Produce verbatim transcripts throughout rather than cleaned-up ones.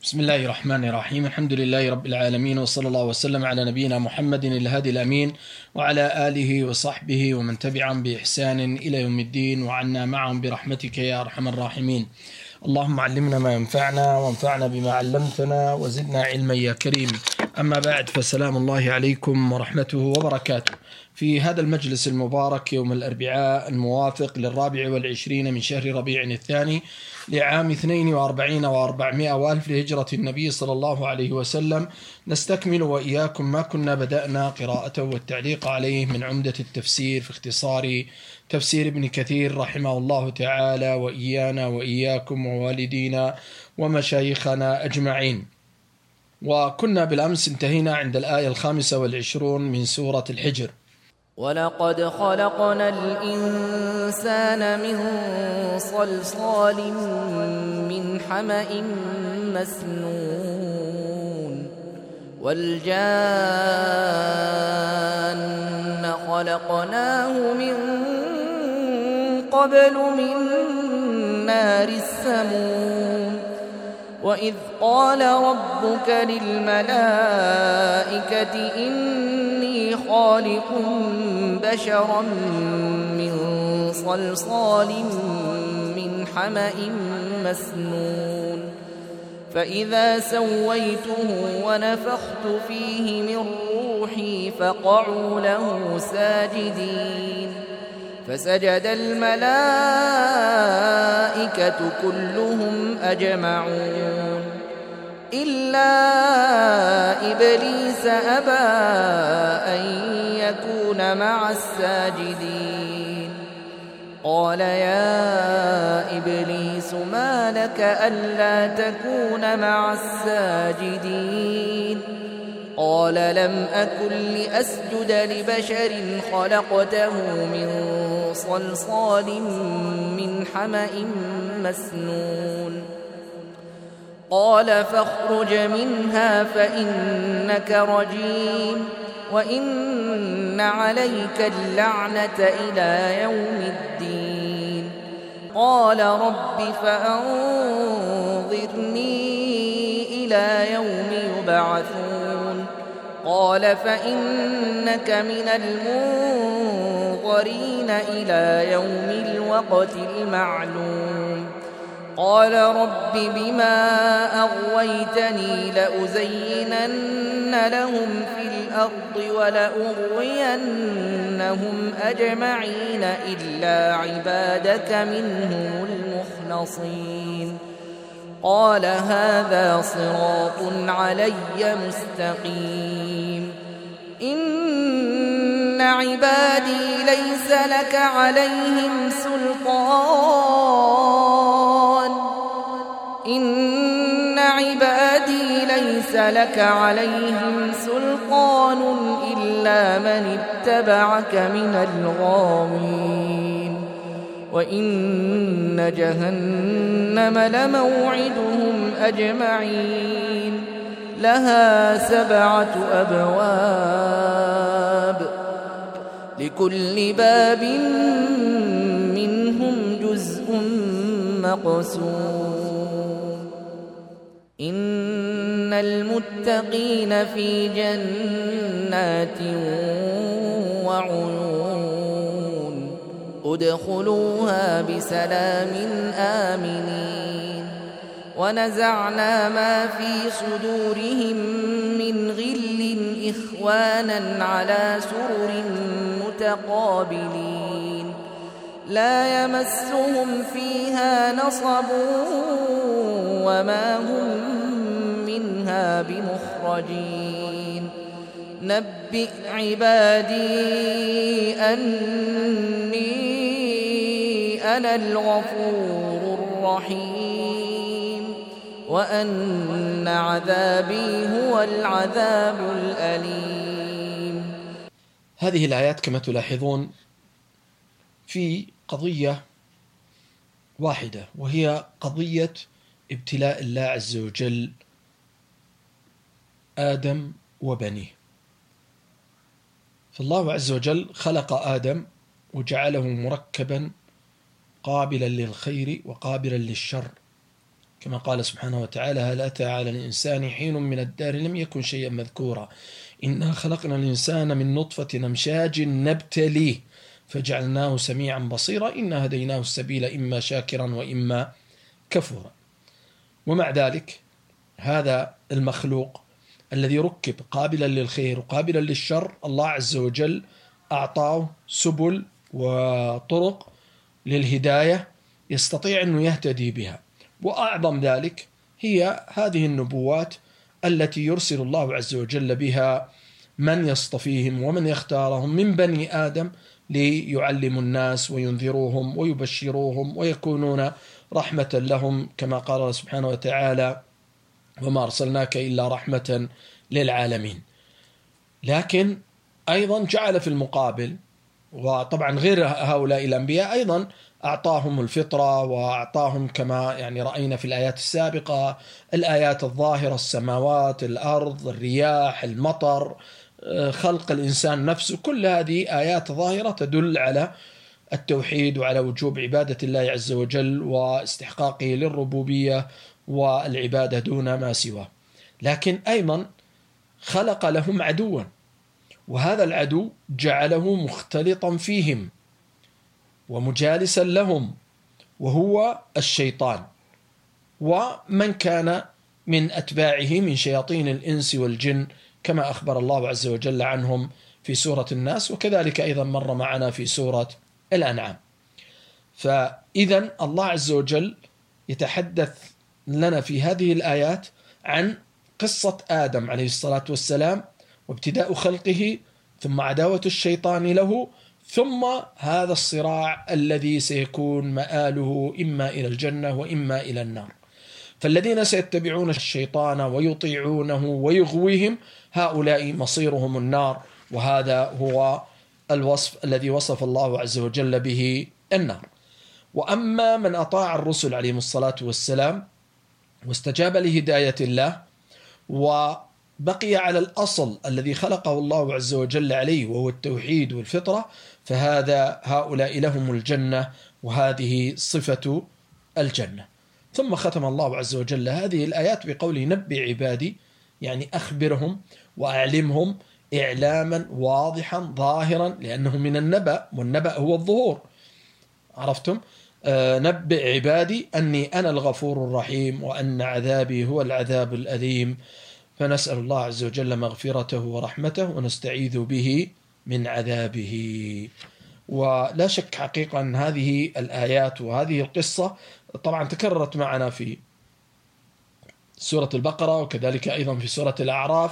بسم الله الرحمن الرحيم. الحمد لله رب العالمين، وصلى الله وسلم على نبينا محمد الهادي الأمين وعلى آله وصحبه ومن تبعهم بإحسان إلى يوم الدين، وعنا معهم برحمتك يا أرحم الراحمين. اللهم علمنا ما ينفعنا وانفعنا بما علمتنا وزدنا علما يا كريم. أما بعد، فسلام الله عليكم ورحمته وبركاته. في هذا المجلس المبارك يوم الأربعاء الموافق للرابع والعشرين من شهر ربيع الثاني لعام اثنين وأربعين وأربعمائة وألف لهجرة النبي صلى الله عليه وسلم، نستكمل وإياكم ما كنا بدأنا قراءته والتعليق عليه من عمدة التفسير في اختصار تفسير ابن كثير رحمه الله تعالى، وإيانا وإياكم ووالدينا ومشايخنا أجمعين. وكنا بالأمس انتهينا عند الآية الخامسة والعشرون من سورة الحجر. ولقد خلقنا الإنسان من صلصال من حمأ مسنون والجان خلقناه من قبل من نار السموم وإذ قال ربك للملائكة إني خالق بشرا من صلصال من حمأ مسنون فإذا سويته ونفخت فيه من روحي فقعوا له ساجدين فسجد الملائكة كلهم أجمعون إلا إبليس أبى أن يكون مع الساجدين قال يا إبليس ما لك ألا تكون مع الساجدين قال لم أكن لأسجد لبشر خلقته من صلصال من حمأ مسنون قال فاخرج منها فإنك رجيم وإن عليك اللعنة إلى يوم الدين قال رب فأنظرني إلى يوم يبعثون قال فإنك من المنظرين إلى يوم الوقت المعلوم قال رب بما أغويتني لأزينن لهم في الأرض ولأغوينهم أجمعين إلا عبادك منهم المخلصين قال هذا صراط علي مستقيم إن عبادي ليس لك عليهم سلطان إن عبادي ليس لك عليهم سلطان إلا من اتبعك من الغاوين وإن جهنم لموعدهم أجمعين لها سبعة أبواب لكل باب منهم جزء مقسوم إن المتقين في جنات وعيون ادخلوها بسلام آمنين ونزعنا ما في صدورهم من غل إخوانا على سرر متقابلين لا يمسهم فيها نصب وما هم منها بمخرجين نبئ عبادي أني أنا الغفور الرحيم وأن عذابي هو العذاب الأليم. هذه الآيات كما تلاحظون في قضية واحدة، وهي قضية ابتلاء الله عز وجل آدم وبنيه. فالله عز وجل خلق آدم وجعله مركبا قابلا للخير وقابلا للشر، كما قال سبحانه وتعالى: هل أتى على الإنسان حين من الدهر لم يكن شيئا مذكورا إنا خلقنا الإنسان من نطفة أمشاج نبتليه فجعلناه سميعا بصيرا إنا هديناه السبيل إما شاكرا وإما كفورا. ومع ذلك هذا المخلوق الذي ركب قابلا للخير وقابلا للشر، الله عز وجل أعطاه سبل وطرق للهداية يستطيع أنه يهتدي بها، وأعظم ذلك هي هذه النبوات التي يرسل الله عز وجل بها من يصطفيهم ومن يختارهم من بني آدم ليعلموا الناس وينذروهم ويبشروهم ويكونون رحمة لهم، كما قال سبحانه وتعالى: وما أرسلناك إلا رحمة للعالمين. لكن أيضا جعل في المقابل، وطبعا غير هؤلاء الأنبياء أيضا أعطاهم الفطرة وأعطاهم كما يعني رأينا في الآيات السابقة الآيات الظاهرة: السماوات، الأرض، الرياح، المطر، خلق الإنسان نفسه. كل هذه آيات ظاهرة تدل على التوحيد وعلى وجوب عبادة الله عز وجل واستحقاقه للربوبية والعبادة دون ما سواه. لكن أيضا خلق لهم عدوا، وهذا العدو جعله مختلطا فيهم ومجالسا لهم، وهو الشيطان ومن كان من أتباعه من شياطين الإنس والجن، كما أخبر الله عز وجل عنهم في سورة الناس، وكذلك أيضا مر معنا في سورة الأنعام. فإذا الله عز وجل يتحدث لنا في هذه الآيات عن قصة آدم عليه الصلاة والسلام وابتداء خلقه، ثم عداوة الشيطان له، ثم هذا الصراع الذي سيكون مآله إما إلى الجنة وإما إلى النار. فالذين سيتبعون الشيطان ويطيعونه ويغويهم هؤلاء مصيرهم النار، وهذا هو الوصف الذي وصف الله عز وجل به النار. وأما من أطاع الرسل عليهم الصلاة والسلام واستجاب لهداية الله وبقي على الأصل الذي خلقه الله عز وجل عليه وهو التوحيد والفطرة، فهذا هؤلاء لهم الجنة، وهذه صفة الجنة. ثم ختم الله عز وجل هذه الآيات بقوله: نبئ عبادي، يعني أخبرهم وأعلمهم إعلاما واضحا ظاهرا، لأنه من النبأ، والنبأ هو الظهور. عرفتم؟ آه نبئ عبادي أني أنا الغفور الرحيم وأن عذابي هو العذاب الأليم. فنسأل الله عز وجل مغفرته ورحمته ونستعيذ به من عذابه. ولا شك حقيقة أن هذه الآيات وهذه القصة طبعا تكررت معنا في سورة البقرة وكذلك أيضا في سورة الأعراف،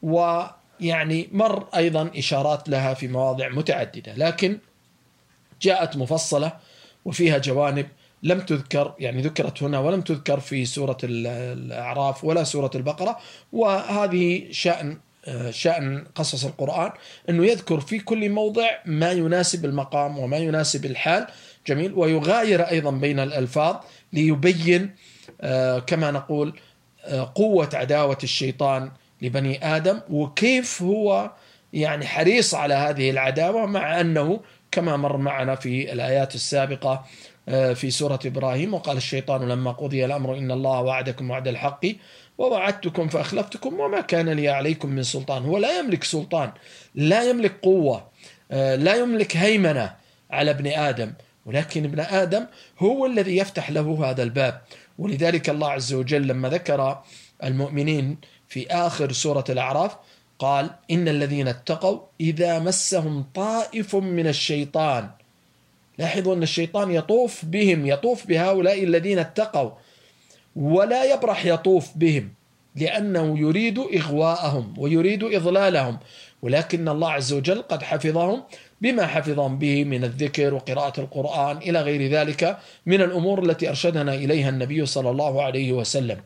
ويعني مر أيضا إشارات لها في مواضع متعددة، لكن جاءت مفصلة وفيها جوانب لم تذكر، يعني ذكرت هنا ولم تذكر في سورة الأعراف ولا سورة البقرة. وهذه شأن شأن قصص القرآن، أنه يذكر في كل موضع ما يناسب المقام وما يناسب الحال. جميل. ويغاير أيضا بين الألفاظ ليبين كما نقول قوة عداوة الشيطان لبني آدم، وكيف هو يعني حريص على هذه العداوة، مع أنه كما مر معنا في الآيات السابقة في سورة إبراهيم: وقال الشيطان لما قضي الأمر إن الله وعدكم وعد الحق ووعدتكم فأخلفتكم وما كان لي عليكم من سلطان. هو لا يملك سلطان، لا يملك قوة، لا يملك هيمنة على ابن آدم، ولكن ابن آدم هو الذي يفتح له هذا الباب. ولذلك الله عز وجل لما ذكر المؤمنين في آخر سورة الأعراف قال: إن الذين اتقوا إذا مسهم طائف من الشيطان. لاحظوا أن الشيطان يطوف بهم، يطوف بهؤلاء الذين اتقوا، ولا يبرح يطوف بهم، لأنه يريد إغواءهم ويريد إضلالهم، ولكن الله عز وجل قد حفظهم بما حفظهم به من الذكر وقراءة القرآن إلى غير ذلك من الأمور التي أرشدنا إليها النبي صلى الله عليه وسلم.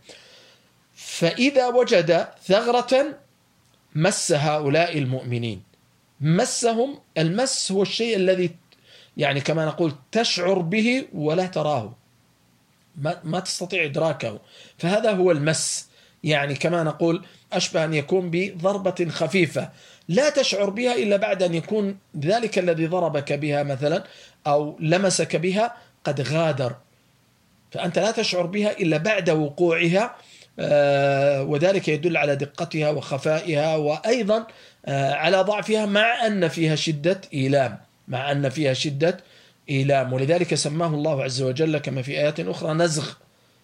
فإذا وجد ثغرة مس هؤلاء المؤمنين، مسهم. المس هو الشيء الذي يعني كما نقول تشعر به ولا تراه، ما, ما تستطيع إدراكه، فهذا هو المس. يعني كما نقول أشبه أن يكون بضربة خفيفة لا تشعر بها إلا بعد أن يكون ذلك الذي ضربك بها مثلا أو لمسك بها قد غادر. فأنت لا تشعر بها إلا بعد وقوعها، وذلك يدل على دقتها وخفائها، وأيضا على ضعفها، مع أن فيها شدة إيلام مع أن فيها شدة إيلام ولذلك سماه الله عز وجل كما في آيات أخرى نزغ،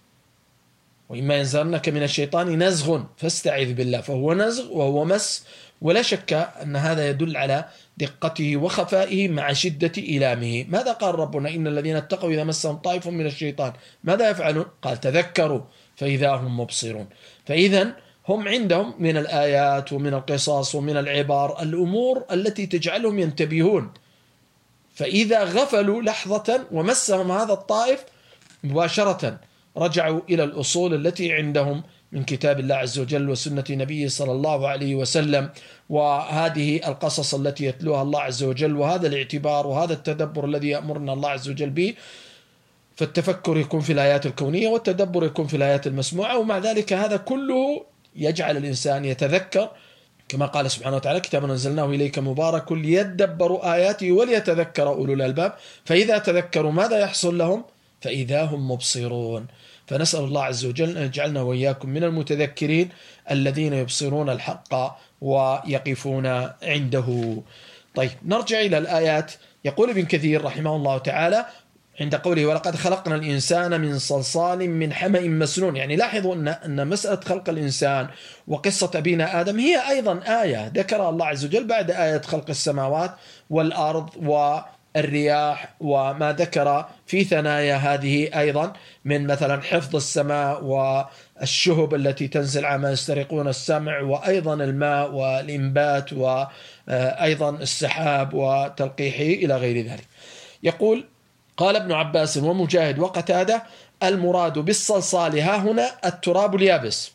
وإما ينزغنك من الشيطان نزغ فاستعذ بالله، فهو نزغ وهو مس، ولا شك أن هذا يدل على دقته وخفائه مع شدة إيلامه. ماذا قال ربنا؟ إن الذين اتقوا إذا مسهم طائف من الشيطان ماذا يفعلون؟ قال تذكروا فإذا هم مبصرون. فإذا هم عندهم من الآيات ومن القصص ومن العبار الأمور التي تجعلهم ينتبهون، فإذا غفلوا لحظة ومسهم هذا الطائف مباشرة رجعوا إلى الأصول التي عندهم من كتاب الله عز وجل وسنة نبيه صلى الله عليه وسلم، وهذه القصص التي يتلوها الله عز وجل، وهذا الاعتبار وهذا التدبر الذي يأمرنا الله عز وجل به. فالتفكر يكون في الآيات الكونية والتدبر يكون في الآيات المسموعة، ومع ذلك هذا كله يجعل الإنسان يتذكر، كما قال سبحانه وتعالى كتاب أنزلناه إليك مبارك ليدبروا آياته وليتذكر أولو الألباب. فإذا تذكروا ماذا يحصل لهم؟ فإذا هم مبصرون. فنسأل الله عز وجل أن يجعلنا وإياكم من المتذكرين الذين يبصرون الحق ويقفون عنده. طيب نرجع إلى الآيات. يقول ابن كثير رحمه الله تعالى عند قوله ولقد خلقنا الإنسان من صلصال من حمأ مسنون، يعني لاحظوا أن أن مسألة خلق الإنسان وقصة أبينا آدم هي أيضا آية ذكرها الله عز وجل بعد آية خلق السماوات والأرض والرياح، وما ذكر في ثنايا هذه أيضا من مثلا حفظ السماء والشهب التي تنزل عما يسترقون السمع، وأيضا الماء والإنبات، وأيضا السحاب وتلقيحه إلى غير ذلك. يقول قال ابن عباس ومجاهد وقتادة المراد بالصلصال ها هنا التراب اليابس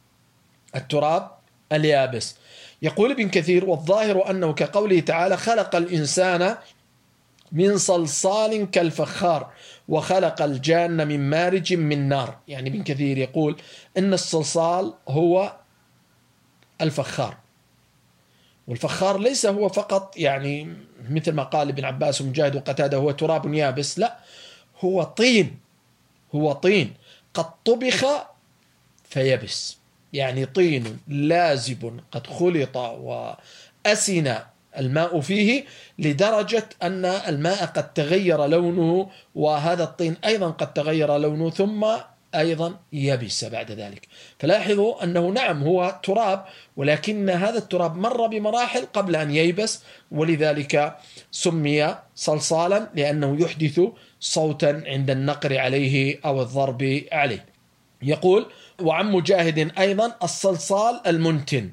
التراب اليابس. يقول ابن كثير والظاهر أنه كقوله تعالى خلق الإنسان من صلصال كالفخار وخلق الجان من مارج من نار. يعني ابن كثير يقول إن الصلصال هو الفخار، والفخار ليس هو فقط يعني مثل ما قال ابن عباس ومجاهد وقتادة هو تراب يابس، لا، هو طين هو طين قد طبخ فيبس، يعني طين لازب قد خلط وأسن الماء فيه لدرجة أن الماء قد تغير لونه، وهذا الطين أيضا قد تغير لونه ثم أيضا يبس بعد ذلك. فلاحظوا أنه نعم هو تراب، ولكن هذا التراب مر بمراحل قبل أن ييبس، ولذلك سمي صلصالا لأنه يحدث صوتا عند النقر عليه أو الضرب عليه. يقول وعن مجاهد أيضا الصلصال المنتن.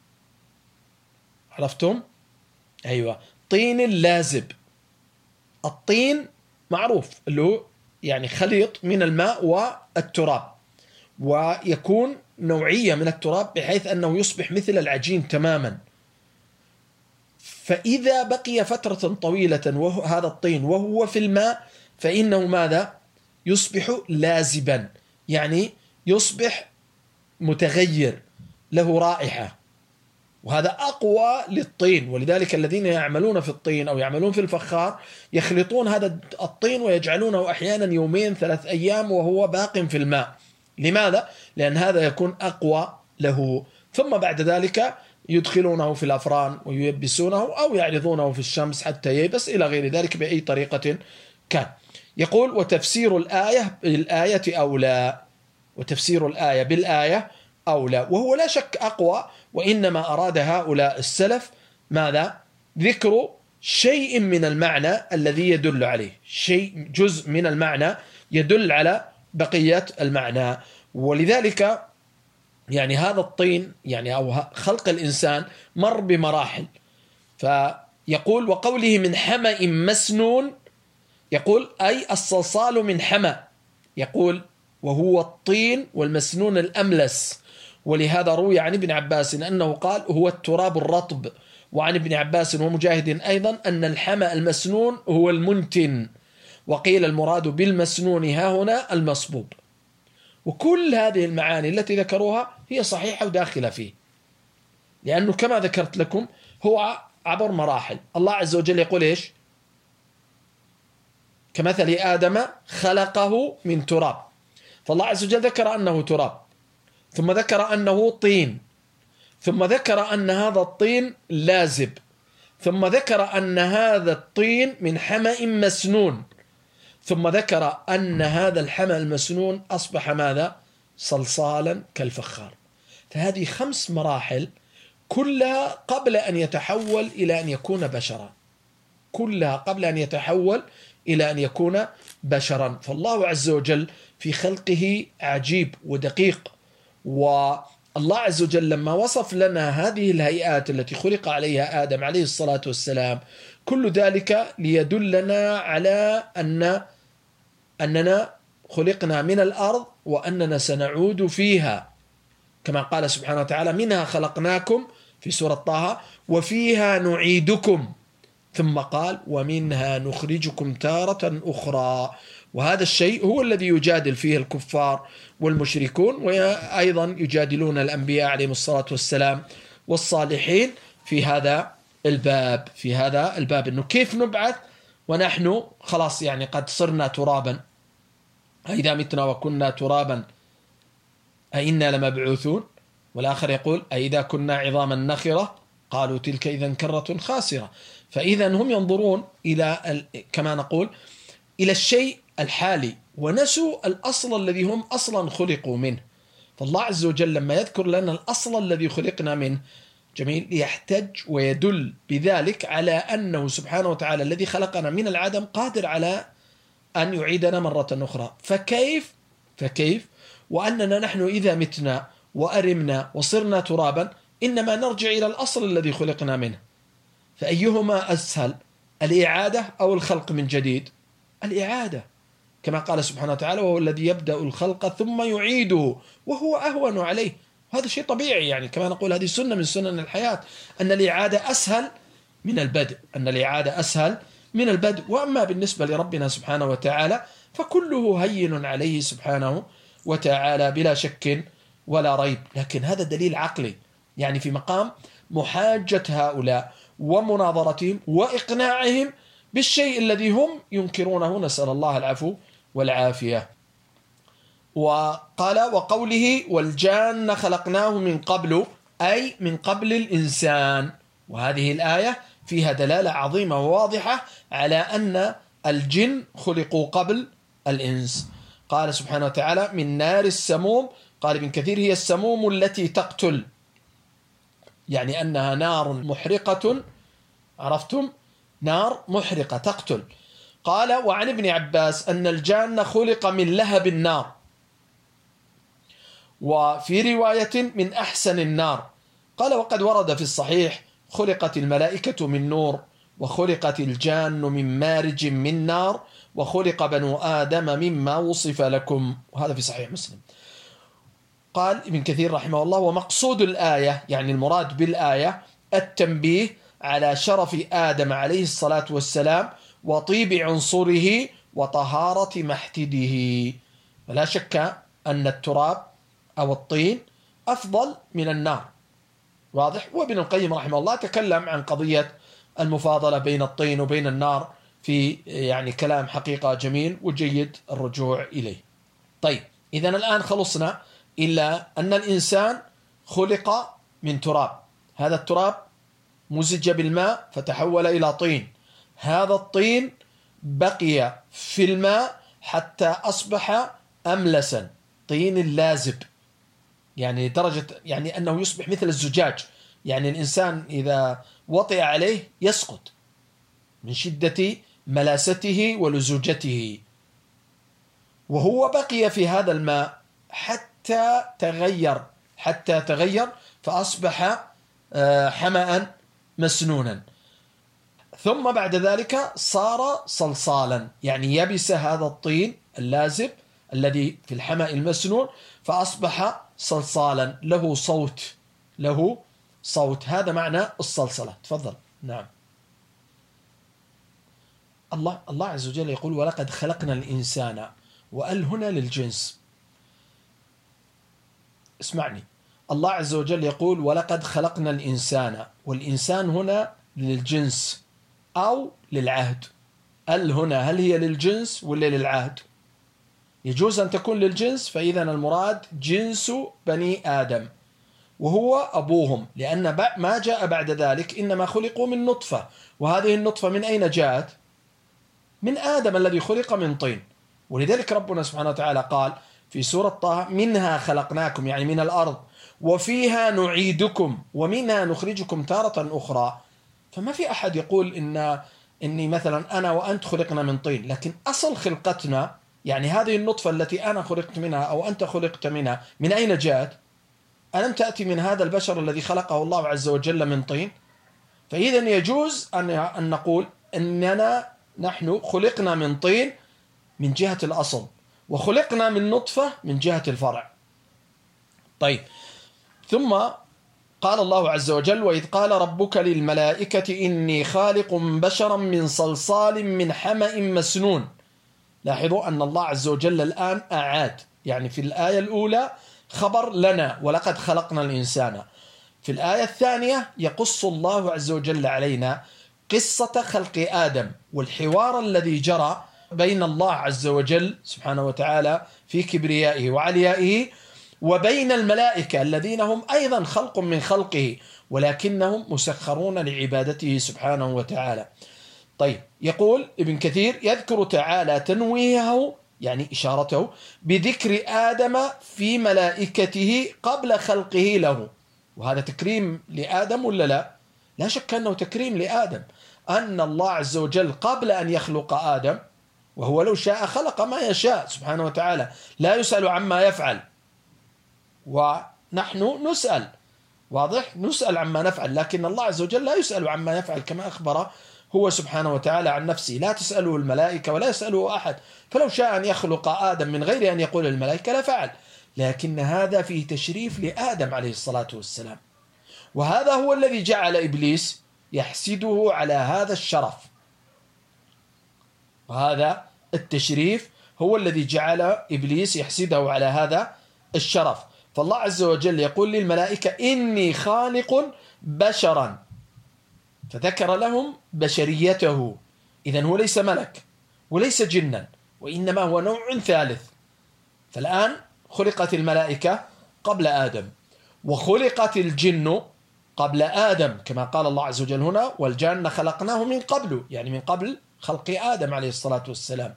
عرفتم؟ أيوة، طين لازب. الطين معروف اللي هو يعني خليط من الماء والتراب، ويكون نوعية من التراب بحيث أنه يصبح مثل العجين تماما. فإذا بقي فترة طويلة وهذا الطين وهو في الماء فإنه ماذا؟ يصبح لازبا، يعني يصبح متغير له رائحة، وهذا أقوى للطين. ولذلك الذين يعملون في الطين أو يعملون في الفخار يخلطون هذا الطين ويجعلونه أحيانا يومين ثلاث أيام وهو باق في الماء. لماذا؟ لأن هذا يكون أقوى له، ثم بعد ذلك يدخلونه في الأفران وييبسونه أو يعرضونه في الشمس حتى ييبس إلى غير ذلك بأي طريقة كان. يقول وتفسير الآية بالآية أولى، وتفسير الآية بالآية أولى، وهو لا شك أقوى، وإنما أراد هؤلاء السلف ماذا؟ ذكر شيء من المعنى الذي يدل عليه، شيء جزء من المعنى يدل على بقية المعنى. ولذلك يعني هذا الطين يعني أو خلق الإنسان مر بمراحل. فيقول وقوله من حمأ مسنون، يقول أي الصلصال من حمأ، يقول وهو الطين والمسنون الأملس. ولهذا روي عن ابن عباس أنه قال هو التراب الرطب، وعن ابن عباس ومجاهد أيضا أن الحمأ المسنون هو المنتن، وقيل المراد بالمسنون ها هنا المصبوب. وكل هذه المعاني التي ذكروها هي صحيحة وداخلة فيه، لأنه كما ذكرت لكم هو عبر مراحل. الله عز وجل يقول إيش؟ كمثل آدم خلقه من تراب، فالله عز وجل ذكر أنه تراب، ثم ذكر أنه طين، ثم ذكر أن هذا الطين لازب، ثم ذكر أن هذا الطين من حمأ مسنون، ثم ذكر أن هذا الحمأ المسنون أصبح ماذا؟ صلصالا كالفخار. فهذه خمس مراحل كلها قبل أن يتحول إلى أن يكون بشرا، كلها قبل أن يتحول إلى أن يكون بشرا. فالله عز وجل في خلقه عجيب ودقيق، والله عز وجل لما وصف لنا هذه الهيئات التي خلق عليها آدم عليه الصلاة والسلام، كل ذلك ليدلنا على أن أننا خلقنا من الأرض وأننا سنعود فيها، كما قال سبحانه وتعالى: منها خلقناكم في سورة طه وفيها نعيدكم، ثم قال: ومنها نخرجكم تارة أخرى. وهذا الشيء هو الذي يجادل فيه الكفار والمشركون، وأيضا يجادلون الأنبياء عليهم الصلاة والسلام والصالحين في هذا الباب في هذا الباب إنه كيف نبعث ونحن خلاص يعني قد صرنا ترابا، أئذا متنا وكنا ترابا أئنا لمبعوثون. والآخر يقول: أئذا كنا عظاما نخرة قالوا تلك إذا كرة خاسرة. فإذا هم ينظرون إلى كما نقول إلى الشيء الحالي ونسوا الأصل الذي هم أصلا خلقوا منه. فالله عز وجل لما يذكر لنا الأصل الذي خلقنا منه جميل يحتج ويدل بذلك على أنه سبحانه وتعالى الذي خلقنا من العدم قادر على أن يعيدنا مرة أخرى. فكيف فكيف وأننا نحن إذا متنا وأرمنا وصرنا ترابا إنما نرجع إلى الأصل الذي خلقنا منه. فأيهما أسهل، الإعادة أو الخلق من جديد؟ الإعادة، كما قال سبحانه وتعالى: وهو الذي يبدأ الخلق ثم يعيده وهو أهون عليه. هذا شيء طبيعي، يعني كما نقول هذه سنة من سنن الحياة، أن الإعادة أسهل من البدء أن الإعادة أسهل من البدء. وأما بالنسبة لربنا سبحانه وتعالى فكله هين عليه سبحانه وتعالى بلا شك ولا ريب. لكن هذا دليل عقلي، يعني في مقام محاجة هؤلاء ومناظرتهم وإقناعهم بالشيء الذي هم ينكرونه، نسأل الله العفو والعافية. وقال: وقوله: والجان خلقناه من قبل، أي من قبل الإنسان. وهذه الآية فيها دلالة عظيمة وواضحة على أن الجن خلقوا قبل الإنس. قال سبحانه وتعالى: من نار السموم. قال ابن كثير: هي السموم التي تقتل، يعني أنها نار محرقة، عرفتم؟ نار محرقة تقتل. قال: وعن ابن عباس أن الجان خلق من لهب النار، وفي رواية من أحسن النار. قال: وقد ورد في الصحيح: خلقت الملائكة من نور، وخلقت الجان من مارج من نار، وخلق بنو آدم مما وصف لكم. وهذا في صحيح مسلم. قال ابن كثير رحمه الله: ومقصود الآية، يعني المراد بالآية، التنبيه على شرف آدم عليه الصلاة والسلام وطيب عنصره وطهارة محتده. فلا شك أن التراب أو الطين أفضل من النار، واضح. وابن القيم رحمه الله تكلم عن قضية المفاضلة بين الطين وبين النار في يعني كلام حقيقة جميل وجيد الرجوع إليه. طيب، إذا الآن خلصنا إلا أن الإنسان خلق من تراب، هذا التراب مزج بالماء فتحول إلى طين، هذا الطين بقي في الماء حتى أصبح أملسا، طين لازب، يعني درجة يعني أنه يصبح مثل الزجاج، يعني الإنسان إذا وطئ عليه يسقط من شدة ملاسته ولزوجته. وهو بقي في هذا الماء حتى تغير حتى تغير فأصبح حمأ مسنونا، ثم بعد ذلك صار صلصالا، يعني يبس هذا الطين اللازب الذي في الحمأ المسنون فأصبح صلصالا، له صوت له صوت هذا معنى الصلصلة. تفضل. نعم. الله الله عز وجل يقول: ولقد خلقنا الإنسان، وأل هنا للجنس. اسمعني، الله عز وجل يقول: ولقد خلقنا الإنسان، والإنسان هنا للجنس أو للعهد. ال هنا هل هي للجنس ولا للعهد؟ يجوز أن تكون للجنس، فإذا المراد جنس بني آدم وهو أبوهم، لأن ما جاء بعد ذلك إنما خلقوا من نطفة، وهذه النطفة من أين جاءت؟ من آدم الذي خلق من طين. ولذلك ربنا سبحانه وتعالى قال في سورة طه: منها خلقناكم، يعني من الأرض، وفيها نعيدكم ومنها نخرجكم تارة أخرى. فما في أحد يقول إن إني مثلا أنا وأنت خلقنا من طين، لكن أصل خلقتنا، يعني هذه النطفة التي أنا خلقت منها أو أنت خلقت منها، من أين جاءت؟ ألم تأتي من هذا البشر الذي خلقه الله عز وجل من طين؟ فإذا يجوز أن نقول أننا نحن خلقنا من طين من جهة الأصل، وخلقنا من نطفة من جهة الفرع. طيب، ثم قال الله عز وجل: وإذ قال ربك للملائكة إني خالق بشرا من صلصال من حمأ مسنون. لاحظوا أن الله عز وجل الآن أعاد، يعني في الآية الأولى خبر لنا ولقد خلقنا الإنسان، في الآية الثانية يقص الله عز وجل علينا قصة خلق آدم والحوار الذي جرى بين الله عز وجل سبحانه وتعالى في كبريائه وعليائه وبين الملائكة الذين هم أيضا خلق من خلقه، ولكنهم مسخرون لعبادته سبحانه وتعالى. طيب، يقول ابن كثير: يذكر تعالى تنويهه، يعني إشارته بذكر آدم في ملائكته قبل خلقه له. وهذا تكريم لآدم ولا لا؟ لا شك أنه تكريم لآدم، أن الله عز وجل قبل أن يخلق آدم، وهو لو شاء خلق ما يشاء سبحانه وتعالى، لا يسأل عما يفعل، ونحن نسأل، واضح؟ نسأل عما نفعل، لكن الله عز وجل لا يسأل عما يفعل، كما أخبر هو سبحانه وتعالى عن نفسه: لا تسأله الملائكة ولا يسأله أحد. فلو شاء أن يخلق آدم من غير أن يقول الملائكة لفعل، لكن هذا فيه تشريف لآدم عليه الصلاة والسلام. وهذا هو الذي جعل إبليس يحسده على هذا الشرف، وهذا التشريف هو الذي جعل إبليس يحسده على هذا الشرف. فالله عز وجل يقول للملائكة: إني خالق بشرا، فذكر لهم بشريته. إذن هو ليس ملك وليس جنا، وإنما هو نوع ثالث. فالآن خلقت الملائكة قبل آدم، وخلقت الجن قبل آدم، كما قال الله عز وجل هنا: والجن خلقناه من قبل، يعني من قبل خلق آدم عليه الصلاة والسلام.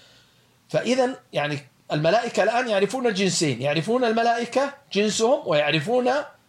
فإذا يعني الملائكة الآن يعرفون الجنسين، يعرفون الملائكة جنسهم ويعرفون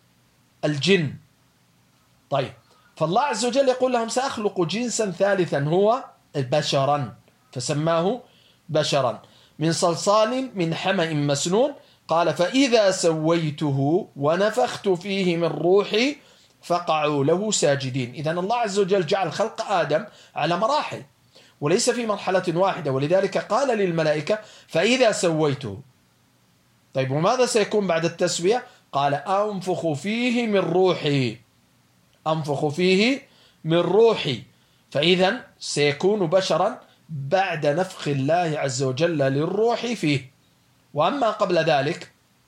الجن. طيب، فالله عز وجل يقول لهم: سأخلق جنسا ثالثا هو بشرا، فسماه بشرا من صلصال من حمأ مسنون. قال: فإذا سويته ونفخت فيه من روحي فقعوا له ساجدين. إذن الله عز وجل جعل خلق آدم على مراحل وليس في مرحلة واحدة، ولذلك قال للملائكة: فإذا سويته. طيب، وماذا سيكون بعد التسوية؟ قال: أنفخ فيه من روحي، أنفخ فيه من روحي. فإذا سيكون بشرا بعد نفخ الله عز وجل للروح فيه. وأما قبل ذلك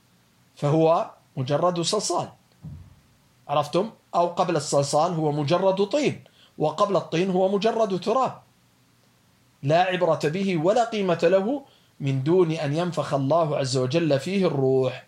فهو مجرد صلصال، عرفتم؟ أو قبل الصلصال هو مجرد طين، وقبل الطين هو مجرد تراب، لا عبرة به ولا قيمة له من دون أن ينفخ الله عز وجل فيه الروح.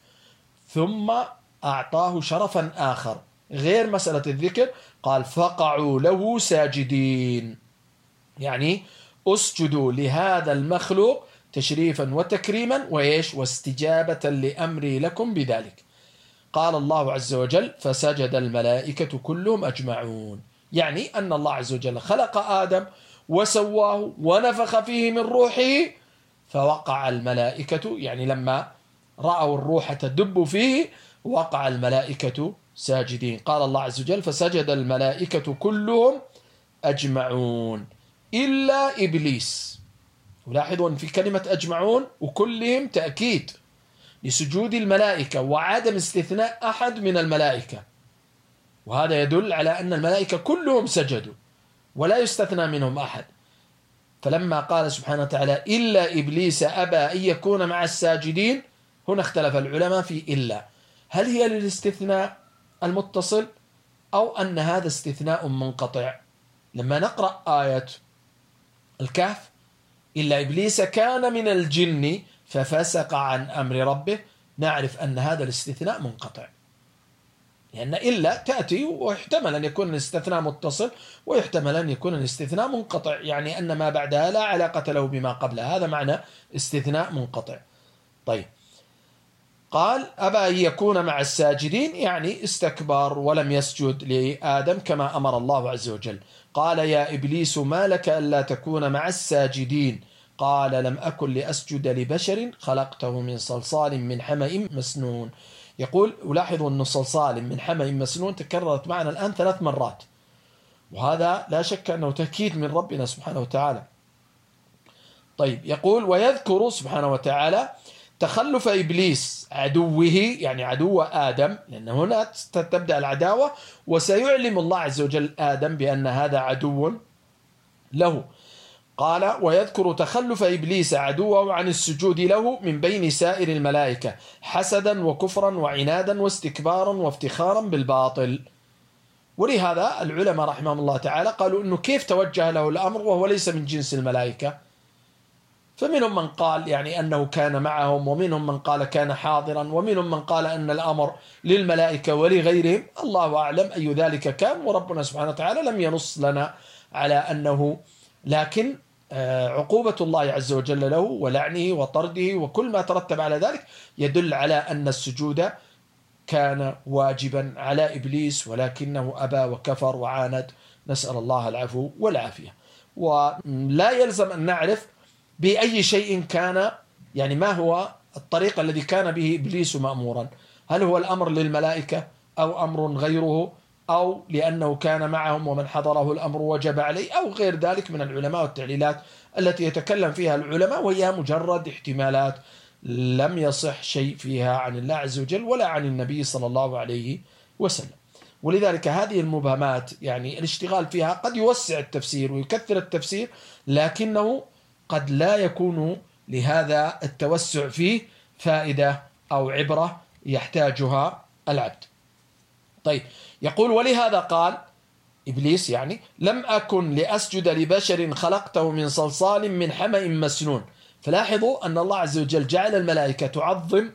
ثم أعطاه شرفا آخر غير مسألة الذكر، قال: فقعوا له ساجدين، يعني اسجدوا لهذا المخلوق تشريفا وتكريما وإيش واستجابة لأمري لكم بذلك. قال الله عز وجل: فسجد الملائكة كلهم أجمعون، يعني أن الله عز وجل خلق آدم وسواه ونفخ فيه من روحه، فوقع الملائكة، يعني لما رأوا الروح تدب فيه وقع الملائكة ساجدين. قال الله عز وجل: فسجد الملائكة كلهم أجمعون إلا إبليس. ولاحظوا أن في كلمة أجمعون وكلهم تأكيد لسجود الملائكة وعدم استثناء أحد من الملائكة، وهذا يدل على أن الملائكة كلهم سجدوا ولا يستثنى منهم أحد. فلما قال سبحانه وتعالى: إلا إبليس أبى أن يكون مع الساجدين، هنا اختلف العلماء في إلا، هل هي للاستثناء المتصل أو أن هذا استثناء منقطع؟ لما نقرأ آية الكهف إلا إبليس كان من الجن ففسق عن أمر ربه، نعرف أن هذا الاستثناء منقطع، لأن إلا تأتي ويحتمل أن يكون الاستثناء متصل ويحتمل أن يكون الاستثناء منقطع، يعني أن ما بعدها لا علاقة له بما قبلها، هذا معنى استثناء منقطع. طيب، قال أبى أن يكون مع الساجدين، يعني استكبر ولم يسجد لآدم كما أمر الله عز وجل. قال يا إبليس ما لك ألا تكون مع الساجدين؟ قال لم أكن لأسجد لبشر خلقته من صلصال من حمأ مسنون. يقول ولاحظوا أن صلصال من حمأ مسنون تكررت معنا الآن ثلاث مرات، وهذا لا شك أنه تأكيد من ربنا سبحانه وتعالى. طيب، يقول ويذكر سبحانه وتعالى تخلف إبليس عدوه، يعني عدو آدم، لأن هنا تبدأ العداوة، وسيعلم الله عز وجل آدم بأن هذا عدو له. قال ويذكر تخلف إبليس عدوه عن السجود له من بين سائر الملائكة حسدا وكفرا وعنادا واستكبارا وافتخارا بالباطل. ولهذا العلماء رحمهم الله تعالى قالوا أنه كيف توجه له الأمر وهو ليس من جنس الملائكة؟ فمنهم من قال يعني أنه كان معهم، ومنهم من قال كان حاضرا، ومنهم من قال أن الأمر للملائكة ولغيرهم، الله أعلم أي ذلك كان، وربنا سبحانه وتعالى لم ينص لنا على أنه، لكن عقوبة الله عز وجل له ولعنه وطرده وكل ما ترتب على ذلك يدل على أن السجود كان واجبا على إبليس، ولكنه أبى وكفر وعاند، نسأل الله العفو والعافية. ولا يلزم أن نعرف بأي شيء كان، يعني ما هو الطريق الذي كان به إبليس مأمورا، هل هو الأمر للملائكة أو أمر غيره، أو لأنه كان معهم ومن حضره الأمر وجب عليه، أو غير ذلك من العلماء والتعليلات التي يتكلم فيها العلماء، وهي مجرد احتمالات لم يصح شيء فيها عن الله عز وجل ولا عن النبي صلى الله عليه وسلم. ولذلك هذه المبهمات يعني الاشتغال فيها قد يوسع التفسير ويكثر التفسير، لكنه قد لا يكون لهذا التوسع فيه فائدة أو عبرة يحتاجها العبد. طيب، يقول ولهذا قال إبليس يعني لم أكن لأسجد لبشر خلقته من صلصال من حمأ مسنون. فلاحظوا أن الله عز وجل جعل الملائكة تعظم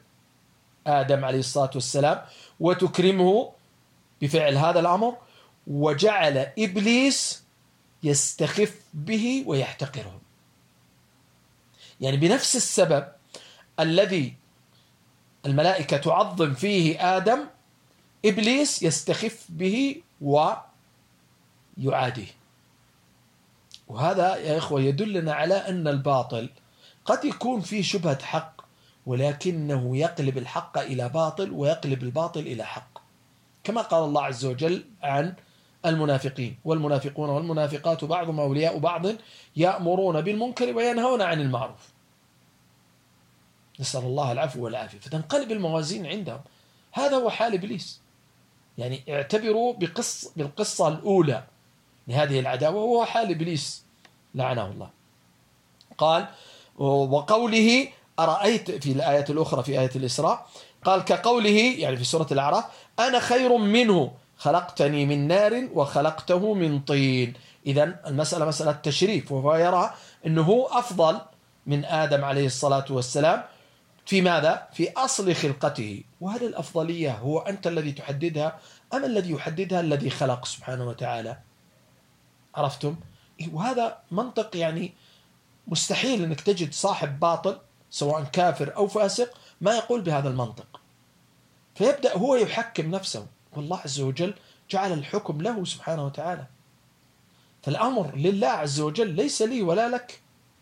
آدم عليه الصلاة والسلام وتكرمه بفعل هذا الأمر، وجعل إبليس يستخف به ويحتقره، يعني بنفس السبب الذي الملائكة تعظم فيه آدم، إبليس يستخف به ويعاديه. وهذا يا إخوة يدلنا على أن الباطل قد يكون فيه شبهة حق، ولكنه يقلب الحق إلى باطل ويقلب الباطل إلى حق، كما قال الله عز وجل عن المنافقين والمنافقون والمنافقات بعضهم أولياء بعض يأمرون بالمنكر وينهون عن المعروف، نسأل الله العفو والعافية. فتنقلب الموازين عندهم. هذا هو حال إبليس، يعني اعتبروا بقص بالقصة الأولى لهذه العداوة، وهو حال إبليس لعنه الله. قال وقوله أرأيت في الآية الأخرى في آية الإسراء، قال كقوله يعني في سورة الأعراف أنا خير منه خلقتني من نار وخلقته من طين. إذن المسألة مسألة تشريف، وهو يرى أنه أفضل من آدم عليه الصلاة والسلام في ماذا؟ في أصل خلقته. وهل الأفضلية هو أنت الذي تحددها أم الذي يحددها الذي خلق سبحانه وتعالى؟ عرفتم؟ وهذا منطق يعني مستحيل أنك تجد صاحب باطل سواء كافر أو فاسق ما يقول بهذا المنطق، فيبدأ هو يحكم نفسه، والله عز وجل جعل الحكم له سبحانه وتعالى. فالأمر لله عز وجل ليس لي ولا لك.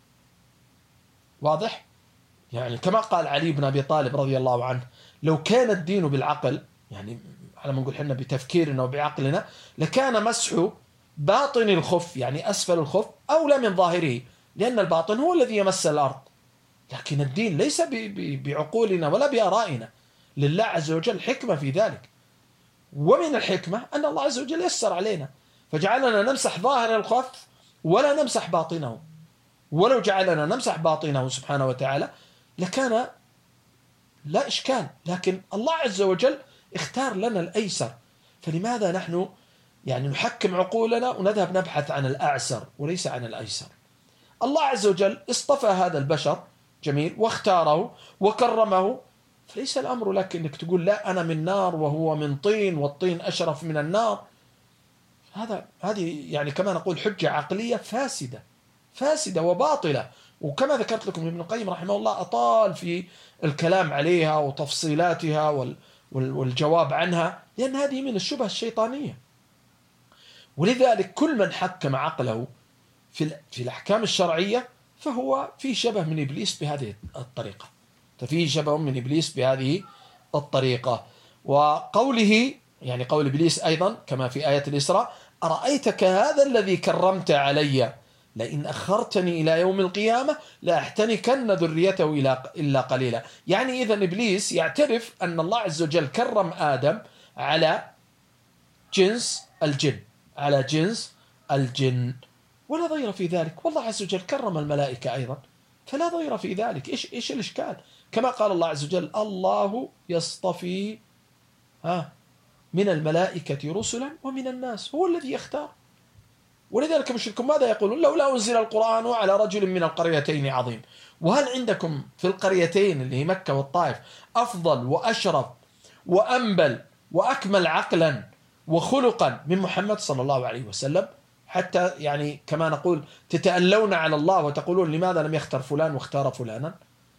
واضح؟ يعني كما قال علي بن أبي طالب رضي الله عنه لو كان الدين بالعقل، يعني على ما نقول حنا بتفكيرنا وبعقلنا، لكان مسح باطن الخف يعني أسفل الخف أولى من ظاهره، لأن الباطن هو الذي يمس الأرض. لكن الدين ليس بعقولنا ولا بآرائنا، لله عز وجل حكمة في ذلك. ومن الحكمة أن الله عز وجل يسر علينا فجعلنا نمسح ظاهر الخف ولا نمسح باطنه. ولو جعلنا نمسح باطنه سبحانه وتعالى لكان لا إشكال، لكن الله عز وجل اختار لنا الأيسر. فلماذا نحن يعني نحكم عقولنا ونذهب نبحث عن الأعسر وليس عن الأيسر؟ الله عز وجل اصطفى هذا البشر، جميل، واختاره وكرمه، فليس الأمر لك أنك تقول لا أنا من نار وهو من طين والطين أشرف من النار. هذا هذه يعني كما نقول حجة عقلية فاسدة فاسدة وباطلة. وكما ذكرت لكم ابن القيم رحمه الله أطال في الكلام عليها وتفصيلاتها والجواب عنها، لأن هذه من الشبه الشيطانية. ولذلك كل من حكم عقله في في الأحكام الشرعية فهو في شبه من إبليس بهذه الطريقة، ففيه شبه من إبليس بهذه الطريقة. وقوله يعني قول إبليس أيضا كما في آية الإسراء: أرأيتك هذا الذي كرمت علي لئن أخرتني إلى يوم القيامة لأحتنكن ذريته إلا قليلا. يعني إذن إبليس يعترف أن الله عز وجل كرم آدم على جنس الجن على جنس الجن ولا ضير في ذلك، والله عز وجل كرم الملائكة أيضا فلا ضير في ذلك. إيش إيش الإشكال؟ كما قال الله عز وجل: الله يصطفي ها من الملائكة رسلا ومن الناس، هو الذي يختار. ولذلك المشركون ماذا يقولون؟ لولا أنزل القرآن على رجل من القريتين عظيم. وهل عندكم في القريتين اللي هي مكة والطائف أفضل وأشرف وأنبل وأكمل عقلا وخلقا من محمد صلى الله عليه وسلم؟ حتى يعني كما نقول تتألون على الله وتقولون لماذا لم يختار فلان واختار فلانا؟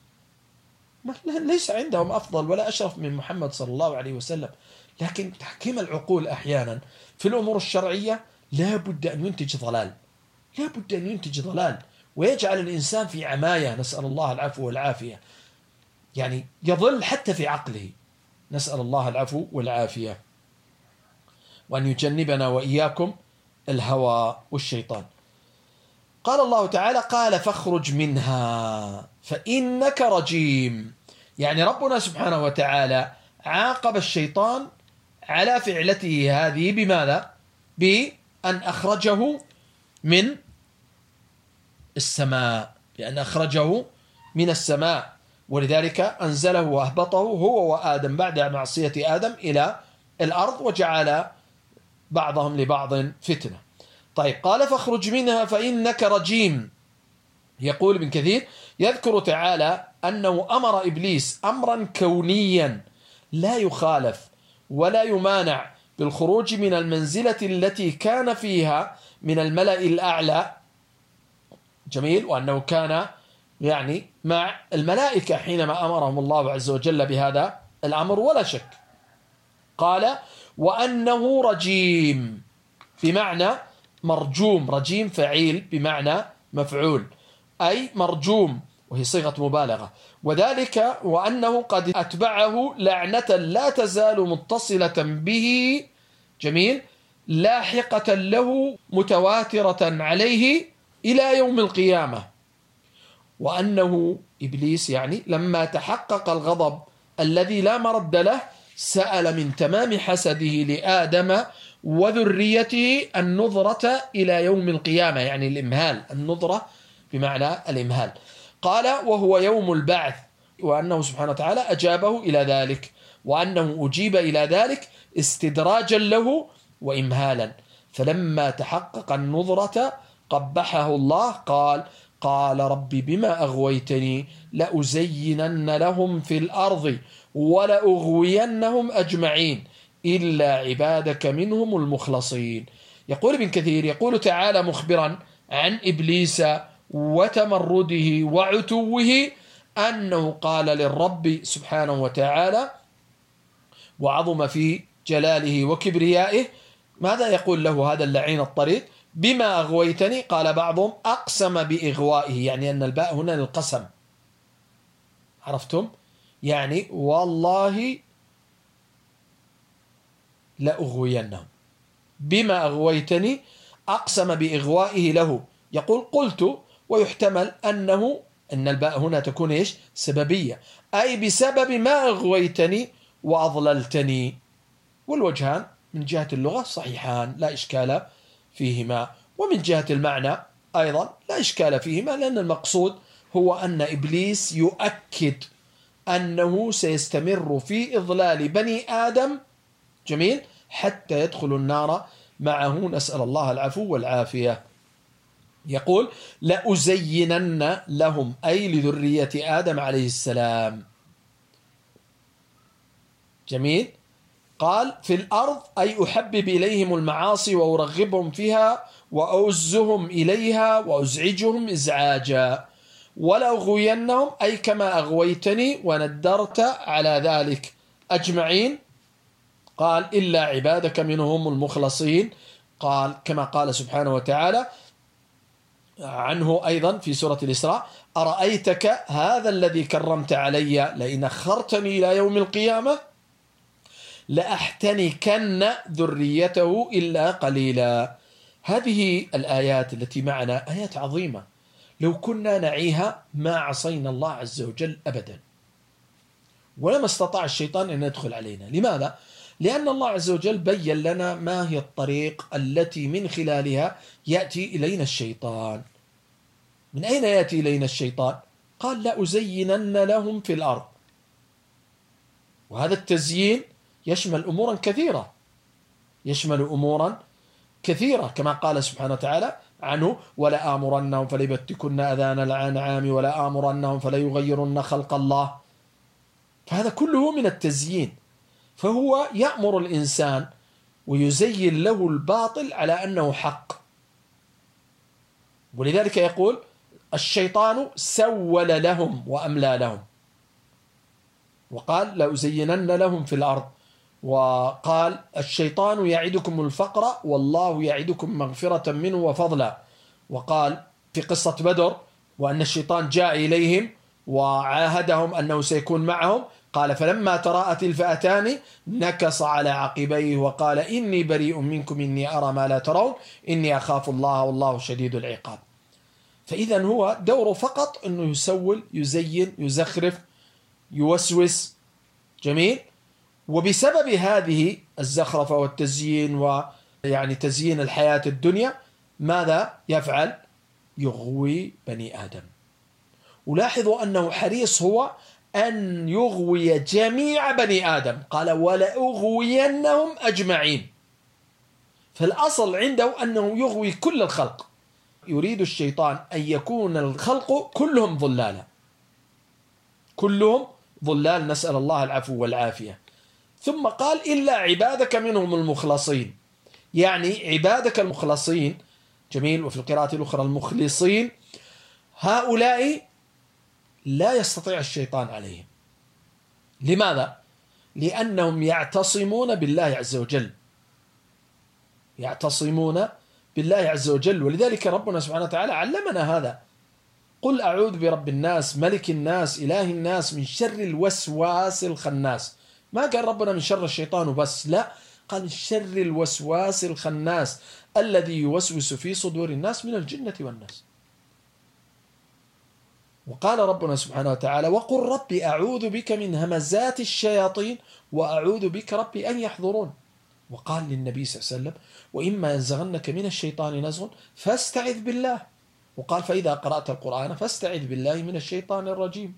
ليس عندهم أفضل ولا أشرف من محمد صلى الله عليه وسلم. لكن تحكيم العقول أحيانا في الأمور الشرعية لا بد أن ينتج ضلال لا بد أن ينتج ضلال ويجعل الإنسان في عماية، نسأل الله العفو والعافية، يعني يضل حتى في عقله، نسأل الله العفو والعافية، وأن يجنبنا وإياكم الهوى والشيطان. قال الله تعالى: قال فاخرج منها فإنك رجيم. يعني ربنا سبحانه وتعالى عاقب الشيطان على فعلته هذه بماذا؟ بأن أخرجه من السماء بأن أخرجه من السماء ولذلك أنزله وأهبطه هو وآدم بعد معصية آدم إلى الأرض وجعل بعضهم لبعض فتنة. طيب، قال فاخرج منها فإنك رجيم. يقول ابن كثير: يذكر تعالى أنه أمر إبليس أمرا كونيا لا يخالف ولا يمانع بالخروج من المنزلة التي كان فيها من الملأ الأعلى، جميل، وأنه كان يعني مع الملائكة حينما أمرهم الله عز وجل بهذا الأمر ولا شك. قال: وأنه رجيم بمعنى مرجوم، رجيم فعيل بمعنى مفعول، أي مرجوم وهي صيغة مبالغة. وذلك وأنه قد أتبعه لعنة لا تزال متصلة به، جميل، لاحقة له متواترة عليه إلى يوم القيامة. وأنه إبليس يعني لما تحقق الغضب الذي لا مرد له سأل من تمام حسده لآدم وذريته النظرة إلى يوم القيامة، يعني الإمهال، النظرة بمعنى الإمهال. قال: وهو يوم البعث، وأنه سبحانه وتعالى أجابه إلى ذلك، وأنه أجيب إلى ذلك استدراجا له وإمهالا. فلما تحقق النظرة قبحه الله، قال: قال رب بما أغويتني لأزينن لهم في الأرض ولأغوينهم أجمعين إلا عبادك منهم المخلصين. يقول ابن كثير: يقول تعالى مخبرا عن إبليس وتمرده وعتوه أنه قال للرب سبحانه وتعالى وعظم في جلاله وكبريائه، ماذا يقول له هذا اللعين الطريد؟ بما أغويتني. قال بعضهم: أقسم بإغوائه، يعني أن الباء هنا للقسم، عرفتم؟ يعني والله لأغوينهم. بما أغويتني أقسم بإغوائه له. يقول: قلت، ويحتمل أنه أن الباء هنا تكون إيش؟ سببية، أي بسبب ما أغويتني وأضللتني. والوجهان من جهة اللغة صحيحان لا إشكال فيهما، ومن جهة المعنى أيضا لا إشكال فيهما، لأن المقصود هو أن إبليس يؤكد أنه سيستمر في إضلال بني آدم، جميل، حتى يدخل النار معه، نسأل الله العفو والعافية. يقول لأزينن لهم، أي لذرية آدم عليه السلام. جميل. قال في الأرض أي أحبب إليهم المعاصي وأرغبهم فيها وأؤزهم إليها وأزعجهم إزعاجا، ولأغوينهم أي كما أغويتني وندرت على ذلك أجمعين. قال إلا عبادك منهم المخلصين، قال كما قال سبحانه وتعالى عنه أيضا في سورة الإسراء: أرأيتك هذا الذي كرمت علي لئن أخرتني إلى يوم القيامة لأحتنكن ذريته إلا قليلا. هذه الآيات التي معنا آيات عظيمة، لو كنا نعيها ما عصينا الله عز وجل أبدا، ولما استطاع الشيطان أن يدخل علينا. لماذا؟ لأن الله عز وجل بين لنا ما هي الطريق التي من خلالها يأتي إلينا الشيطان. من أين يأتي إلينا الشيطان؟ قال لأزينن لهم في الأرض، وهذا التزيين يشمل أمورا كثيرة، يشمل أمورا كثيرة كما قال سبحانه وتعالى عنه: ولا آمرنهم فليبتكن أذان الأنعام ولا آمرنهم فليغيرن خلق الله. فهذا كله من التزيين، فهو يأمر الإنسان ويزين له الباطل على أنه حق. ولذلك يقول الشيطان سول لهم وأملى لهم، وقال لأزينن لهم في الأرض، وقال الشيطان يعدكم الفقر والله يعدكم مغفرة منه وفضلا. وقال في قصة بدر وأن الشيطان جاء إليهم وعاهدهم أنه سيكون معهم، قال فلما تراءت الفئتان نكص على عقبيه وقال إني بريء منكم إني أرى ما لا ترون إني أخاف الله والله شديد العقاب. فإذا هو دوره فقط أنه يسول، يزين، يزخرف، يوسوس. جميل. وبسبب هذه الزخرفة والتزيين ويعني تزيين الحياة الدنيا ماذا يفعل؟ يغوي بني آدم. ولاحظوا أنه حريص هو أن يغوي جميع بني آدم، قال ولأغوينهم أجمعين. فالأصل عنده أنه يغوي كل الخلق. يريد الشيطان أن يكون الخلق كلهم ضلالا، كلهم ضلال، نسأل الله العفو والعافية. ثم قال إلا عبادك منهم المخلصين، يعني عبادك المخلصين. جميل. وفي القراءة الأخرى المخلصين، هؤلاء لا يستطيع الشيطان عليهم. لماذا؟ لأنهم يعتصمون بالله عز وجل، يعتصمون بالله عز وجل. ولذلك ربنا سبحانه وتعالى علمنا هذا: قل أعوذ برب الناس ملك الناس إله الناس من شر الوسواس الخناس. ما قال ربنا من شر الشيطان وبس، لا، قال من شر الوسواس الخناس الذي يوسوس في صدور الناس من الجنة والناس. وقال ربنا سبحانه وتعالى: وقل ربي أعوذ بك من همزات الشياطين وأعوذ بك ربي أن يحضرون. وقال للنبي صلى الله عليه وسلم: وإما ينزغنك من الشيطان نزغ فاستعذ بالله. وقال: فإذا قرأت القرآن فاستعذ بالله من الشيطان الرجيم.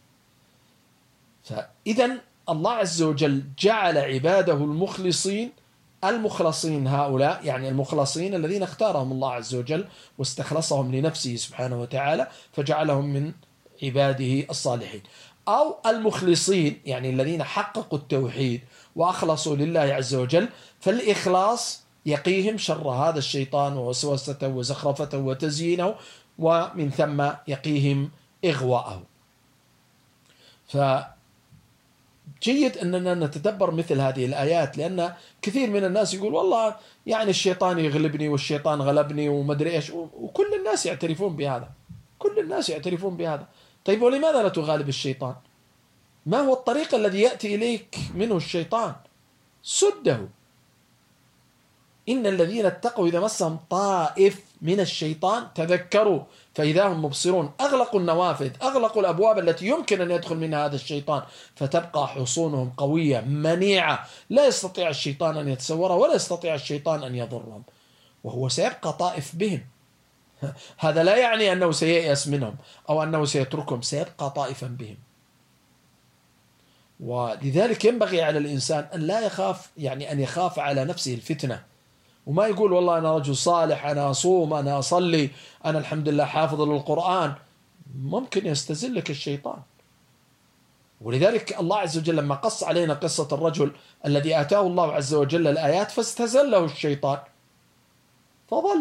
فإذا الله عز وجل جعل عباده المخلصين، المخلصين هؤلاء يعني المخلصين الذين اختارهم الله عز وجل واستخلصهم لنفسه سبحانه وتعالى فجعلهم من عباده الصالحين، أو المخلصين يعني الذين حققوا التوحيد وأخلصوا لله عز وجل، فالإخلاص يقيهم شر هذا الشيطان ووسوسته وزخرفته وتزيينه، ومن ثم يقيهم إغواءه. فجيد أننا نتدبر مثل هذه الآيات، لأن كثير من الناس يقول والله يعني الشيطان يغلبني والشيطان غلبني ومدري إيش، وكل الناس يعترفون بهذا، كل الناس يعترفون بهذا. طيب ولماذا لا تغالب الشيطان؟ ما هو الطريق الذي يأتي إليك منه الشيطان؟ سده. إن الذين اتقوا إذا مسهم طائف من الشيطان تذكروا فإذا هم مبصرون. أغلقوا النوافذ، أغلقوا الأبواب التي يمكن أن يدخل منها هذا الشيطان، فتبقى حصونهم قوية منيعة، لا يستطيع الشيطان أن يتسورها ولا يستطيع الشيطان أن يضرهم، وهو سيبقى طائف بهم. هذا لا يعني أنه سييأس منهم أو أنه سيتركهم، سيبقى طائفا بهم. ولذلك ينبغي على الإنسان أن لا يخاف، يعني أن يخاف على نفسه الفتنة وما يقول والله أنا رجل صالح، أنا أصوم، أنا أصلي، أنا الحمد لله حافظ للقرآن. ممكن يستزلك الشيطان. ولذلك الله عز وجل لما قص علينا قصة الرجل الذي آتاه الله عز وجل الآيات فاستزله الشيطان فضل،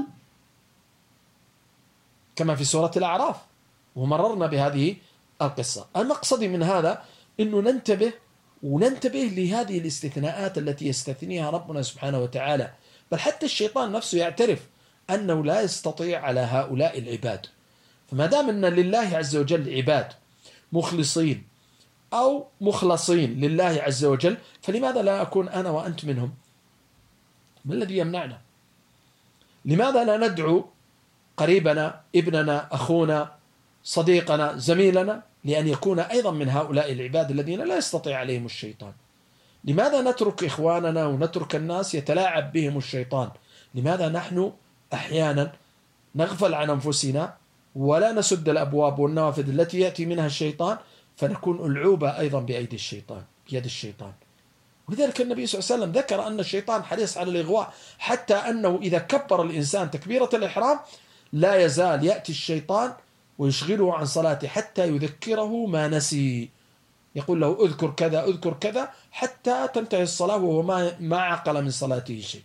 كما في سورة الأعراف، ومررنا بهذه القصة. المقصد من هذا أنه ننتبه وننتبه لهذه الاستثناءات التي يستثنيها ربنا سبحانه وتعالى. بل حتى الشيطان نفسه يعترف أنه لا يستطيع على هؤلاء العباد. فما دام أن لله عز وجل عباد مخلصين أو مخلصين لله عز وجل، فلماذا لا أكون أنا وأنت منهم؟ ما الذي يمنعنا؟ لماذا لا ندعو قريبنا، ابننا، أخونا، صديقنا، زميلنا لأن يكون أيضا من هؤلاء العباد الذين لا يستطيع عليهم الشيطان؟ لماذا نترك إخواننا ونترك الناس يتلاعب بهم الشيطان؟ لماذا نحن أحيانا نغفل عن أنفسنا ولا نسد الأبواب والنوافذ التي يأتي منها الشيطان، فنكون ألعوبة أيضا بأيدي الشيطان، بيد الشيطان. ولذلك النبي صلى الله عليه وسلم ذكر أن الشيطان حريص على الإغواء، حتى أنه إذا كبر الإنسان تكبيرة الإحرام لا يزال يأتي الشيطان ويشغله عن صلاته حتى يذكره ما نسي. يقول له اذكر كذا اذكر كذا حتى تنتهي الصلاة وهو ما ما عقل من صلاته شيء.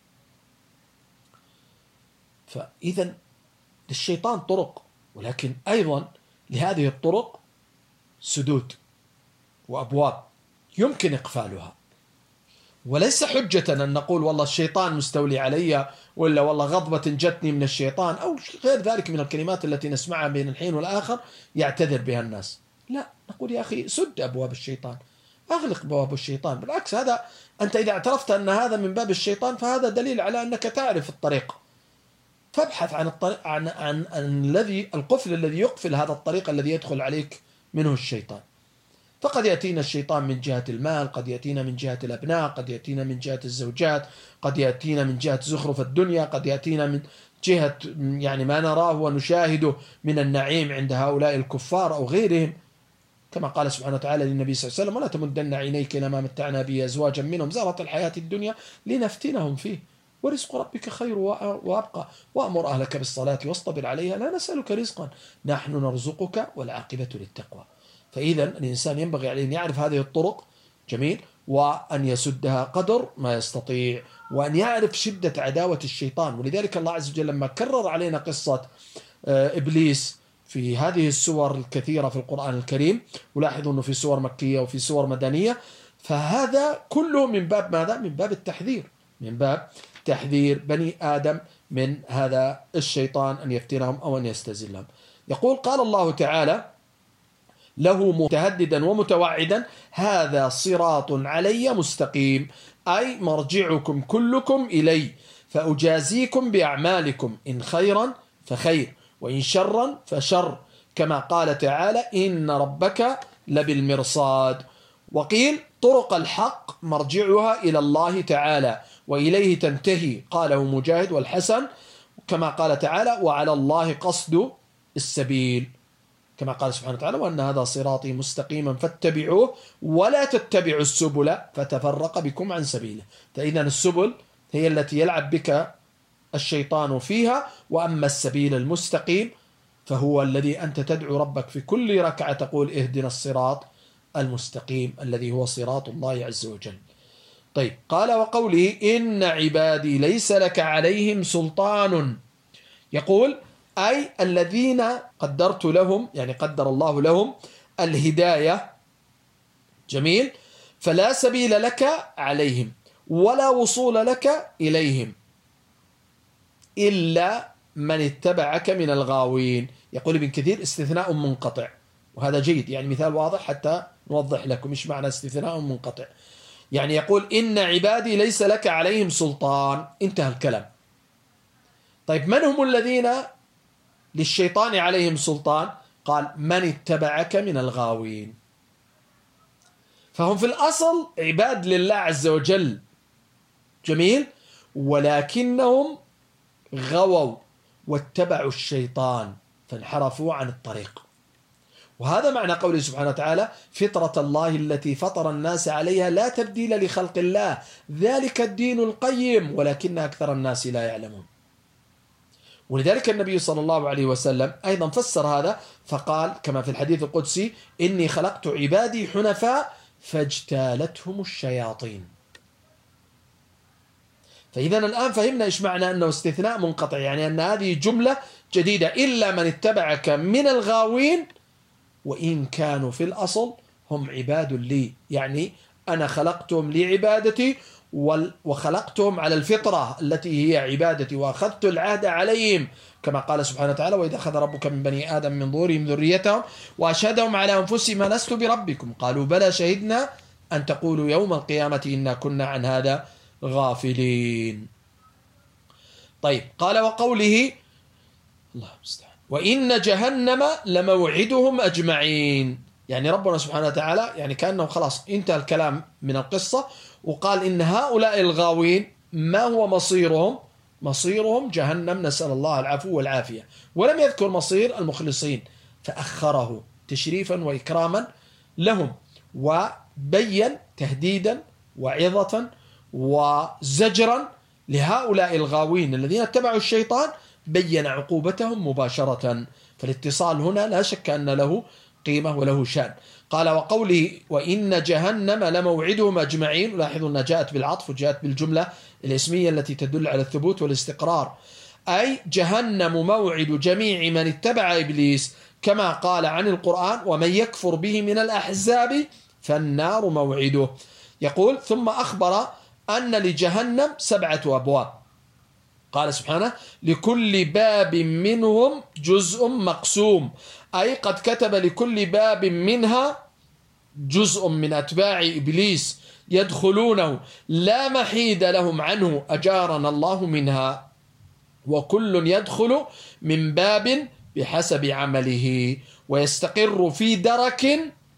فإذا للشيطان طرق، ولكن أيضا لهذه الطرق سدود وأبواب يمكن إقفالها. وليس حجة أن نقول والله الشيطان مستولي علي، ولا والله غضبة جتني من الشيطان، أو غير ذلك من الكلمات التي نسمعها بين الحين والآخر يعتذر بها الناس. لا، نقول يا أخي سد أبواب الشيطان، أغلق أبواب الشيطان. بالعكس، هذا أنت إذا اعترفت أن هذا من باب الشيطان فهذا دليل على أنك تعرف الطريق، فابحث عن الطريق، عن, عن, عن الذي القفل الذي يقفل هذا الطريق الذي يدخل عليك منه الشيطان. فقد يأتينا الشيطان من جهة المال، قد يأتينا من جهة الأبناء، قد يأتينا من جهة الزوجات، قد يأتينا من جهة زخرف الدنيا، قد يأتينا من جهة يعني ما نراه ونشاهده من النعيم عند هؤلاء الكفار أو غيرهم، كما قال سبحانه وتعالى للنبي صلى الله عليه وسلم: ولا تمدن عينيك إلى ما متعنا به أزواجا منهم زهرة الحياة الدنيا لنفتنهم فيه ورزق ربك خير وأبقى وأمر أهلك بالصلاة واصطبر عليها لا نسألك رزقا نحن نرزقك والعاقبة للتقوى. فإذا الإنسان ينبغي عليه أن يعرف هذه الطرق، جميل، وأن يسدها قدر ما يستطيع، وأن يعرف شدة عداوة الشيطان. ولذلك الله عز وجل لما كرر علينا قصة إبليس في هذه السور الكثيرة في القرآن الكريم، ولاحظوا أنه في سور مكية وفي سور مدنية، فهذا كله من باب ماذا؟ من باب التحذير، من باب تحذير بني آدم من هذا الشيطان أن يفتنهم أو أن يستزلهم. يقول: قال الله تعالى له متهددا ومتوعدا: هذا صراط علي مستقيم، أي مرجعكم كلكم إلي فأجازيكم بأعمالكم إن خيرا فخير وإن شرا فشر، كما قال تعالى: إن ربك لبالمرصاد. وقيل: طرق الحق مرجعها إلى الله تعالى وإليه تنتهي، قاله مجاهد والحسن، كما قال تعالى: وعلى الله قصد السبيل، كما قال سبحانه وتعالى: وأن هذا صراطي مستقيما فاتبعوه ولا تتبعوا السبل فتفرق بكم عن سبيله. فإذا السبل هي التي يلعب بك الشيطان فيها، وأما السبيل المستقيم فهو الذي أنت تدعو ربك في كل ركعة تقول: اهدنا الصراط المستقيم الذي هو صراط الله عز وجل. طيب، قال: وقوله: إن عبادي ليس لك عليهم سلطان، يقول أي الذين قدرت لهم، يعني قدر الله لهم الهداية، جميل، فلا سبيل لك عليهم ولا وصول لك إليهم إلا من اتبعك من الغاوين. يقول ابن كثير: استثناء منقطع، وهذا جيد، يعني مثال واضح حتى نوضح لكم إيش معنى استثناء منقطع. يعني يقول: إن عبادي ليس لك عليهم سلطان، انتهى الكلام. طيب، من هم الذين للشيطان عليهم سلطان؟ قال: من اتبعك من الغاوين. فهم في الأصل عباد لله عز وجل، جميل، ولكنهم غووا واتبعوا الشيطان فانحرفوا عن الطريق. وهذا معنى قوله سبحانه وتعالى فطرة الله التي فطر الناس عليها لا تبديل لخلق الله ذلك الدين القيم ولكن أكثر الناس لا يعلمون. ولذلك النبي صلى الله عليه وسلم أيضا فسر هذا فقال كما في الحديث القدسي إني خلقت عبادي حنفاء فاجتالتهم الشياطين. فإذا الآن فهمنا إيش معنى أنه استثناء منقطع، يعني أن هذه جملة جديدة إلا من اتبعك من الغاوين وإن كانوا في الأصل هم عباد لي، يعني أنا خلقتهم لعبادتي وخلقتهم على الفطرة التي هي عبادتي وأخذت العهد عليهم كما قال سبحانه وتعالى وإذا أخذ ربك من بني آدم من ظهورهم ذريتهم وأشهدهم على أنفسهم لست بربكم قالوا بلى شهدنا أن تقولوا يوم القيامة إنا كنا عن هذا غافلين. طيب قال وقوله الله المستعان وإن جهنم لموعدهم أجمعين، يعني ربنا سبحانه وتعالى يعني كأنه خلاص انتهى الكلام من القصة وقال إن هؤلاء الغاوين ما هو مصيرهم؟ مصيرهم جهنم نسأل الله العفو والعافية، ولم يذكر مصير المخلصين فأخره تشريفا وإكراما لهم وبين تهديدا وعظة وزجرا لهؤلاء الغاوين الذين اتبعوا الشيطان بين عقوبتهم مباشرة. فالاتصال هنا لا شك أن له قيمة وله شأن. قال وقوله وإن جهنم لموعدهم أجمعين، لاحظوا أنها جاءت بالعطف وجاءت بالجملة الاسمية التي تدل على الثبوت والاستقرار، أي جهنم موعد جميع من اتبع إبليس كما قال عن القرآن ومن يكفر به من الأحزاب فالنار موعده. يقول ثم أخبر أن لجهنم سبعة أبواب، قال سبحانه لكل باب منهم جزء مقسوم، أي قد كتب لكل باب منها جزء من أتباع إبليس يدخلونه لا محيد لهم عنه أجارنا الله منها، وكل يدخل من باب بحسب عمله ويستقر في درك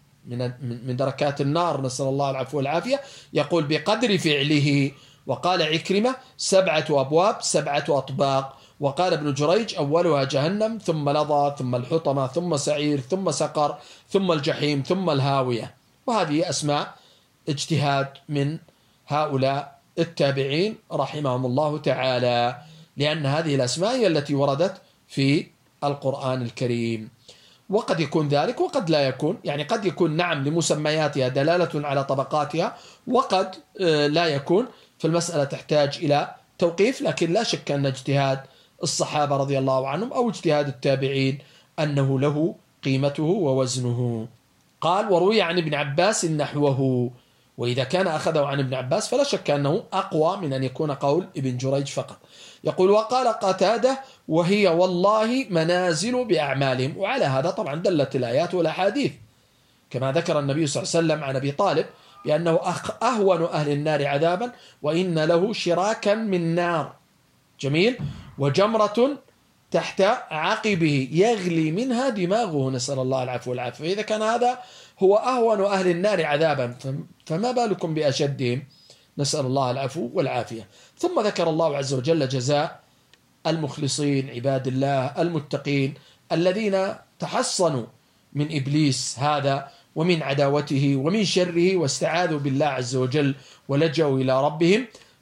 من من دركات النار نسأل الله العفو والعافية، يقول بقدر فعله. وقال عكرمة سبعة أبواب سبعة أطباق، وقال ابن جريج أولها جهنم ثم لظى ثم الحطمة ثم سعير ثم سقر ثم الجحيم ثم الهاوية. وهذه أسماء اجتهاد من هؤلاء التابعين رحمهم الله تعالى، لأن هذه الأسماء هي التي وردت في القرآن الكريم. وقد يكون ذلك وقد لا يكون، يعني قد يكون نعم لمسمياتها دلالة على طبقاتها وقد لا يكون، فالمسألة تحتاج إلى توقيف، لكن لا شك أن اجتهاد الصحابة رضي الله عنهم أو اجتهاد التابعين أنه له قيمته ووزنه. قال وروي عن ابن عباس نحوه، وإذا كان أخذه عن ابن عباس فلا شك أنه أقوى من أن يكون قول ابن جريج فقط. يقول وقال قتادة وهي والله منازل بأعمالهم، وعلى هذا طبعا دلت الآيات والأحاديث كما ذكر النبي صلى الله عليه وسلم عن أبي طالب بأنه أهون أهل النار عذابا وإن له شراكا من نار جميل وجمرة تحت عقبه يغلي منها دماغه نسأل الله العفو والعافية. فإذا كان هذا هو أهون أهل النار عذابا فما بالكم بأشدهم نسأل الله العفو والعافية. ثم ذكر الله عز وجل جزاء المخلصين عباد الله المتقين الذين تحصنوا من إبليس هذا ومن عداوته ومن شره واستعاذوا بالله عز وجل ولجأوا إلى ربهم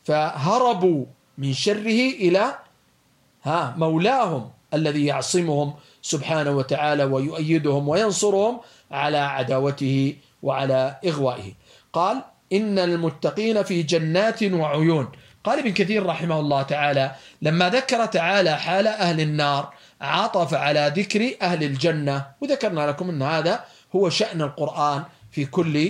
فهربوا من شره إلى ها مولاهم الذي يعصمهم سبحانه وتعالى ويؤيدهم وينصرهم على عداوته وعلى إغوائه. قال إن المتقين في جنات وعيون. قال ابن كثير رحمه الله تعالى لما ذكر تعالى حال أهل النار عطف على ذكر أهل الجنة، وذكرنا لكم أن هذا هو شأن القرآن في كل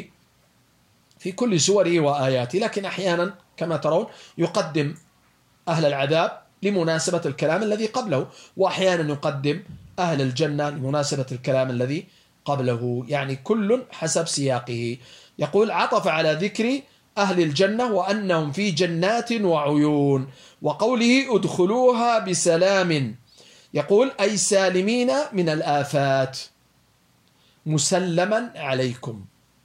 في كل سوره وآياته، لكن أحيانا كما ترون يقدم أهل العذاب لمناسبة الكلام الذي قبله، وأحيانا يقدم أهل الجنة لمناسبة الكلام الذي قبله، يعني كل حسب سياقه. يقول عطف على ذكر أهل الجنة وأنهم في جنات وعيون، وقوله ادخلوها بسلام، يقول أي سالمين من الآفات مسلما عليكم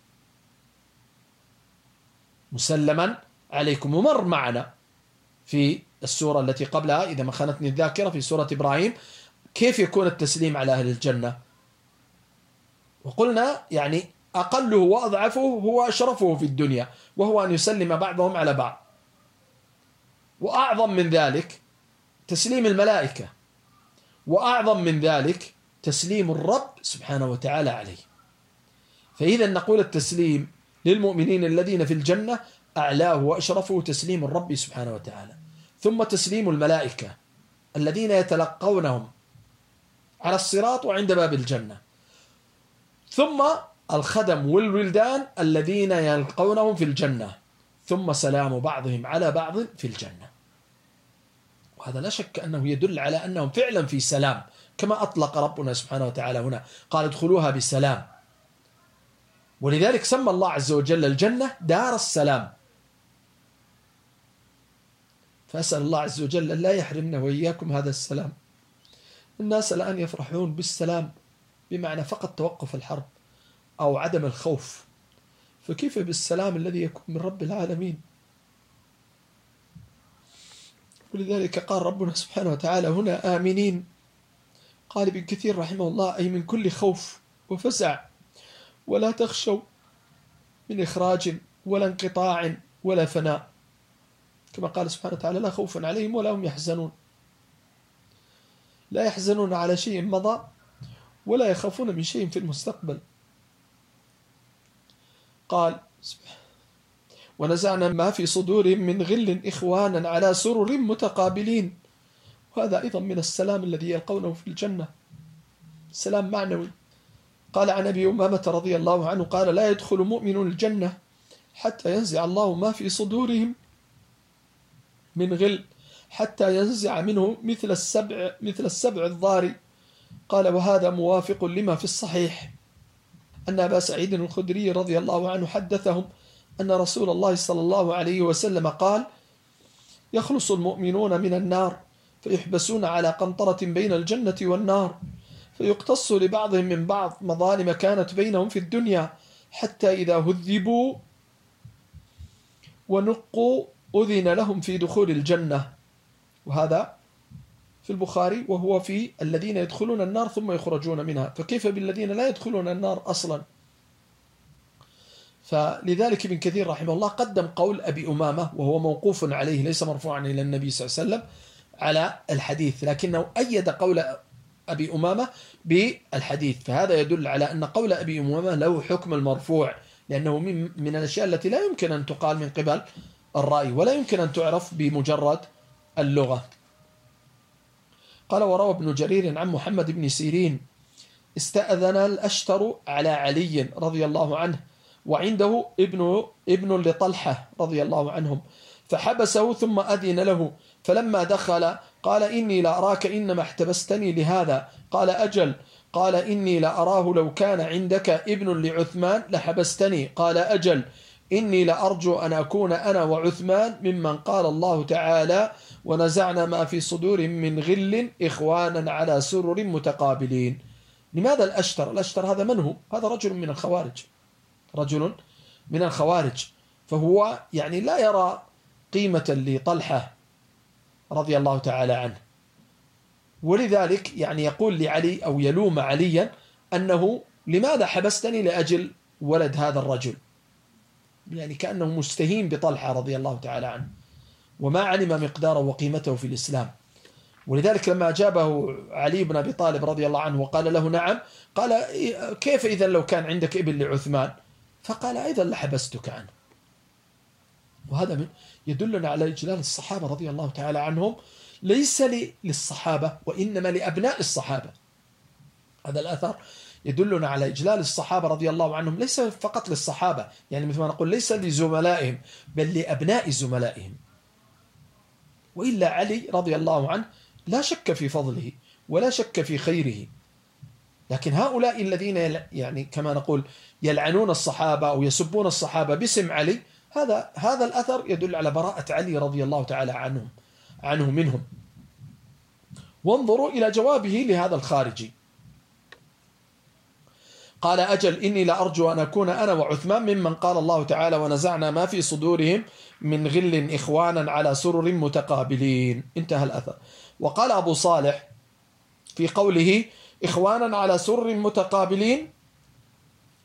مسلما عليكم. ومر معنا في السورة التي قبلها إذا ما خانتني الذاكرة في سورة إبراهيم كيف يكون التسليم على أهل الجنة. وقلنا يعني أقله وأضعفه هو أشرفه في الدنيا، وهو أن يسلم بعضهم على بعض. وأعظم من ذلك تسليم الملائكة، وأعظم من ذلك تسليم الرب سبحانه وتعالى عليه. فإذا نقول التسليم للمؤمنين الذين في الجنة أعلاه وأشرفه تسليم الرب سبحانه وتعالى، ثم تسليم الملائكة الذين يتلقونهم على الصراط وعند باب الجنة، ثم الخدم والولدان الذين يلقونهم في الجنة، ثم سلام بعضهم على بعض في الجنة. وهذا لا شك أنه يدل على أنهم فعلا في سلام، كما أطلق ربنا سبحانه وتعالى هنا قال ادخلوها بسلام. ولذلك سمى الله عز وجل الجنة دار السلام. فأسأل الله عز وجل أن لا يحرمنا وإياكم هذا السلام. الناس الآن يفرحون بالسلام بمعنى فقط توقف الحرب أو عدم الخوف، فكيف بالسلام الذي يكون من رب العالمين؟ ولذلك قال ربنا سبحانه وتعالى هنا آمنين. قال ابن كثير رحمه الله أي من كل خوف وفزع، ولا تخشوا من إخراج ولا انقطاع ولا فناء، كما قال سبحانه وتعالى لا خوف عليهم ولا هم يحزنون. لا يحزنون على شيء مضى ولا يخافون من شيء في المستقبل. قال ونزعنا ما في صدورهم من غل إخوانا على سرر متقابلين. وهذا أيضا من السلام الذي يلقونه في الجنة، سلام معنوي. قال عن أبي أمامة رضي الله عنه قال لا يدخل مؤمن الجنة حتى ينزع الله ما في صدورهم من غل حتى ينزع منه مثل السبع مثل السبع الضاري. قال وهذا موافق لما في الصحيح أن أبا سعيد الخدري رضي الله عنه حدثهم أن رسول الله صلى الله عليه وسلم قال يخلص المؤمنون من النار فيحبسون على قنطرة بين الجنة والنار، فيقتص لبعضهم من بعض مظالم كانت بينهم في الدنيا، حتى إذا هذبوا ونقوا أذن لهم في دخول الجنة. وهذا في البخاري، وهو في الذين يدخلون النار ثم يخرجون منها، فكيف بالذين لا يدخلون النار أصلا؟ فلذلك ابن كثير رحمه الله قدم قول أبي أمامة وهو موقوف عليه ليس مرفوعا إلى النبي صلى الله عليه وسلم على الحديث، لكنه أيد قول أبي أمامة بالحديث. فهذا يدل على أن قول أبي أمامة له حكم المرفوع، لأنه من الأشياء التي لا يمكن أن تقال من قبل الرأي ولا يمكن أن تعرف بمجرد اللغة. قال وروى ابن جرير عن محمد بن سيرين استأذن الأشتر على علي رضي الله عنه وعنده ابن ابن لطلحة رضي الله عنهم، فحبسه ثم أذن له، فلما دخل قال إني لأراك إنما احتبستني لهذا. قال أجل. قال إني لأراه لو كان عندك ابن لعثمان لحبستني. قال أجل. إني لأرجو أن أكون أنا وعثمان ممن قال الله تعالى ونزعنا ما في صدور من غل إخوانا على سرر متقابلين. لماذا الأشتر؟ الأشتر هذا من هو؟ هذا رجل من الخوارج، رجل من الخوارج، فهو يعني لا يرى قيمة لطلحة رضي الله تعالى عنه، ولذلك يعني يقول لعلي أو يلوم عليا أنه لماذا حبستني لأجل ولد هذا الرجل، يعني كأنه مستهين بطلحة رضي الله تعالى عنه وما علم مقداره وقيمته في الإسلام. ولذلك لما أجابه علي بن أبي طالب رضي الله عنه وقال له نعم، قال كيف إذا لو كان عندك ابن لعثمان؟ فقال أيضا لحبستك عنه. وهذا يدلنا على إجلال الصحابة رضي الله تعالى عنهم، ليس للصحابة وإنما لأبناء الصحابة. هذا الأثر يدلنا على إجلال الصحابة رضي الله عنهم، ليس فقط للصحابة، يعني مثل ما نقول ليس لزملائهم بل لأبناء زملائهم. وإلا علي رضي الله عنه لا شك في فضله ولا شك في خيره، لكن هؤلاء الذين يعني كما نقول يلعنون الصحابة أو يسبون الصحابة باسم علي، هذا هذا الأثر يدل على براءة علي رضي الله تعالى عنهم عنه منهم. وانظروا إلى جوابه لهذا الخارجي، قال أجل إني لأرجو أن أكون أنا وعثمان ممن قال الله تعالى ونزعنا ما في صدورهم من غل إخوانا على سرر متقابلين. انتهى الأثر. وقال أبو صالح في قوله إخوانا على سرر متقابلين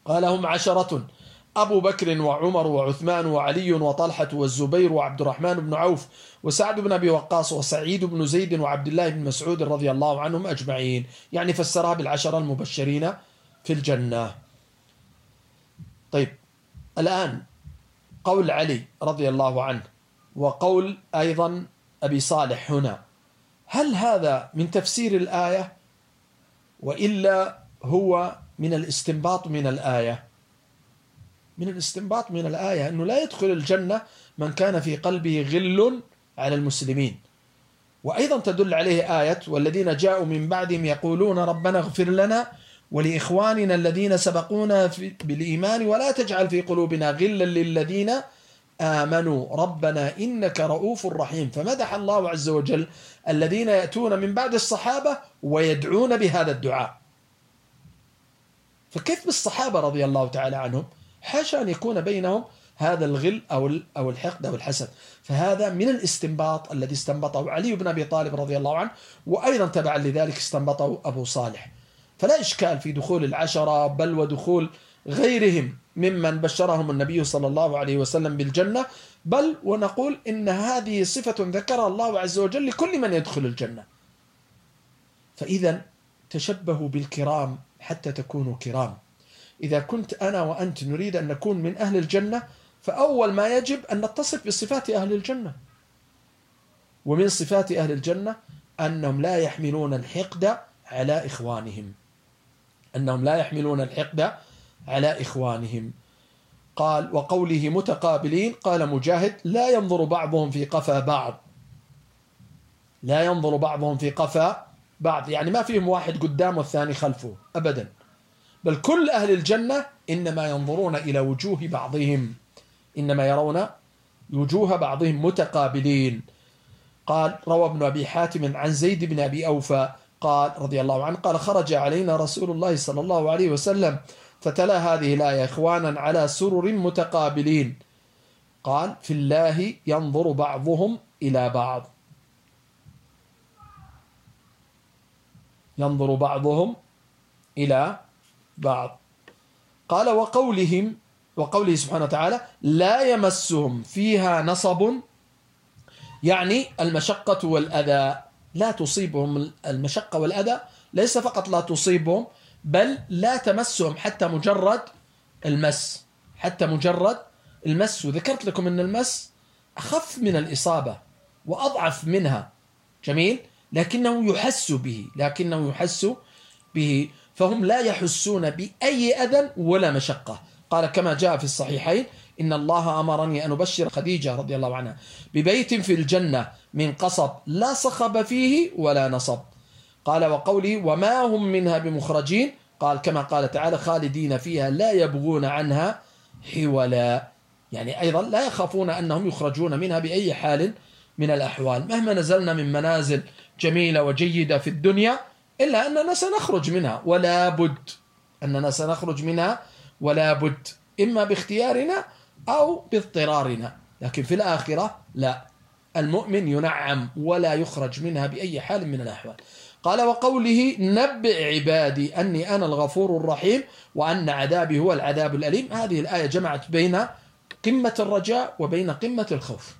قال هم عشرة: أبو بكر وعمر وعثمان وعلي وطلحة والزبير وعبد الرحمن بن عوف وسعد بن أبي وقاص وسعيد بن زيد وعبد الله بن مسعود رضي الله عنهم أجمعين. يعني فسرها بالعشرة المبشرين في الجنة. طيب، الآن قول علي رضي الله عنه وقول أيضا أبي صالح هنا، هل هذا من تفسير الآية وإلا هو من الاستنباط من الآية؟ من الاستنباط من الآية أنه لا يدخل الجنة من كان في قلبه غل على المسلمين. وأيضا تدل عليه آية: والذين جاءوا من بعدهم يقولون ربنا اغفر لنا ولإخواننا الذين سبقونا بالإيمان ولا تجعل في قلوبنا غلا للذين آمنوا ربنا إنك رؤوف رحيم. فمدح الله عز وجل الذين يأتون من بعد الصحابة ويدعون بهذا الدعاء. فكيف بالصحابة رضي الله تعالى عنهم؟ حاشا أن يكون بينهم هذا الغل أو الحقد أو الحسد. فهذا من الاستنباط الذي استنبطه علي بن أبي طالب رضي الله عنه، وأيضا تبعا لذلك استنبطه أبو صالح. فلا إشكال في دخول العشرة، بل ودخول غيرهم ممن بشرهم النبي صلى الله عليه وسلم بالجنة، بل ونقول إن هذه صفة ذكرها الله عز وجل لكل من يدخل الجنة. فإذا تشبهوا بالكرام حتى تكونوا كرام. إذا كنت أنا وأنت نريد أن نكون من أهل الجنة، فأول ما يجب أن نتصف بصفات أهل الجنة. ومن صفات أهل الجنة أنهم لا يحملون الحقد على إخوانهم، أنهم لا يحملون الحقد على إخوانهم. قال: وقوله متقابلين، قال مجاهد: لا ينظر بعضهم في قفا بعض، لا ينظر بعضهم في قفا بعض، يعني ما فيهم واحد قدام والثاني خلفه أبدا، بل كل أهل الجنة إنما ينظرون إلى وجوه بعضهم، إنما يرون وجوه بعضهم متقابلين. قال: روى ابن أبي حاتم عن زيد بن أبي أوفى قال رضي الله عنه قال: خرج علينا رسول الله صلى الله عليه وسلم فتلا هذه الآية: إخوانا على سرر متقابلين. قال: في الله ينظر بعضهم إلى بعض، ينظر بعضهم إلى بعض. قال: وقولهم وقوله سبحانه وتعالى: لا يمسهم فيها نصب، يعني المشقة والأذى، لا تصيبهم المشقة والأذى، ليس فقط لا تصيبهم بل لا تمسهم حتى مجرد المس، حتى مجرد المس. وذكرت لكم أن المس أخف من الإصابة وأضعف منها، جميل، لكنه يحس به، لكنه يحس به، فهم لا يحسون بأي أذى ولا مشقة. قال كما جاء في الصحيحين: إن الله أمرني أن أبشر خديجة رضي الله عنها ببيت في الجنة من قصب لا صخب فيه ولا نصب. قال: وقولي وما هم منها بمخرجين، قال كما قال تعالى: خالدين فيها لا يبغون عنها حولا، يعني أيضا لا يخافون أنهم يخرجون منها بأي حال من الأحوال. مهما نزلنا من منازل جميلة وجيدة في الدنيا إلا أننا سنخرج منها ولا بد، أننا سنخرج منها ولا بد، إما باختيارنا أو باضطرارنا. لكن في الآخرة لا، المؤمن ينعم ولا يخرج منها بأي حال من الأحوال. قال: وقوله نبئ عبادي أني أنا الغفور الرحيم وأن عذابي هو العذاب الأليم. هذه الآية جمعت بين قمة الرجاء وبين قمة الخوف.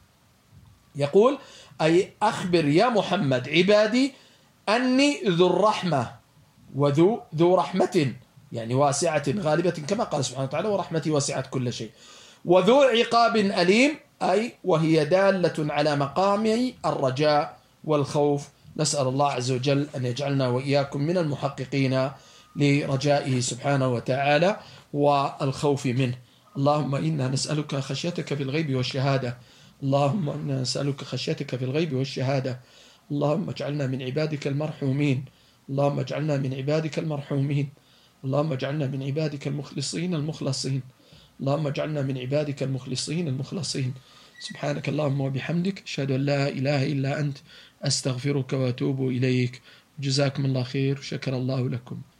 يقول: أي أخبر يا محمد عبادي أني ذو الرحمة، وذو ذو رحمة يعني واسعة غالبة، كما قال سبحانه وتعالى: ورحمتي وسعت كل شيء. وذو عقاب أليم، أي وهي دالة على مقام الرجاء والخوف. نسأل الله عز وجل أن يجعلنا وإياكم من المحققين لرجائه سبحانه وتعالى والخوف منه. اللهم إنا نسألك خشيتك في الغيب والشهادة، اللهم إنا نسألك خشيتك في الغيب والشهادة. اللهم اجعلنا من عبادك المرحومين، اللهم اجعلنا من عبادك المرحومين، اللهم اجعلنا من عبادك المخلصين المخلصين، اللهم اجعلنا من عبادك المخلصين المخلصين. سبحانك اللهم وبحمدك، أشهد أن لا إله إلا أنت، أستغفرك وأتوب إليك. جزاكم الله خير، شكر الله لكم.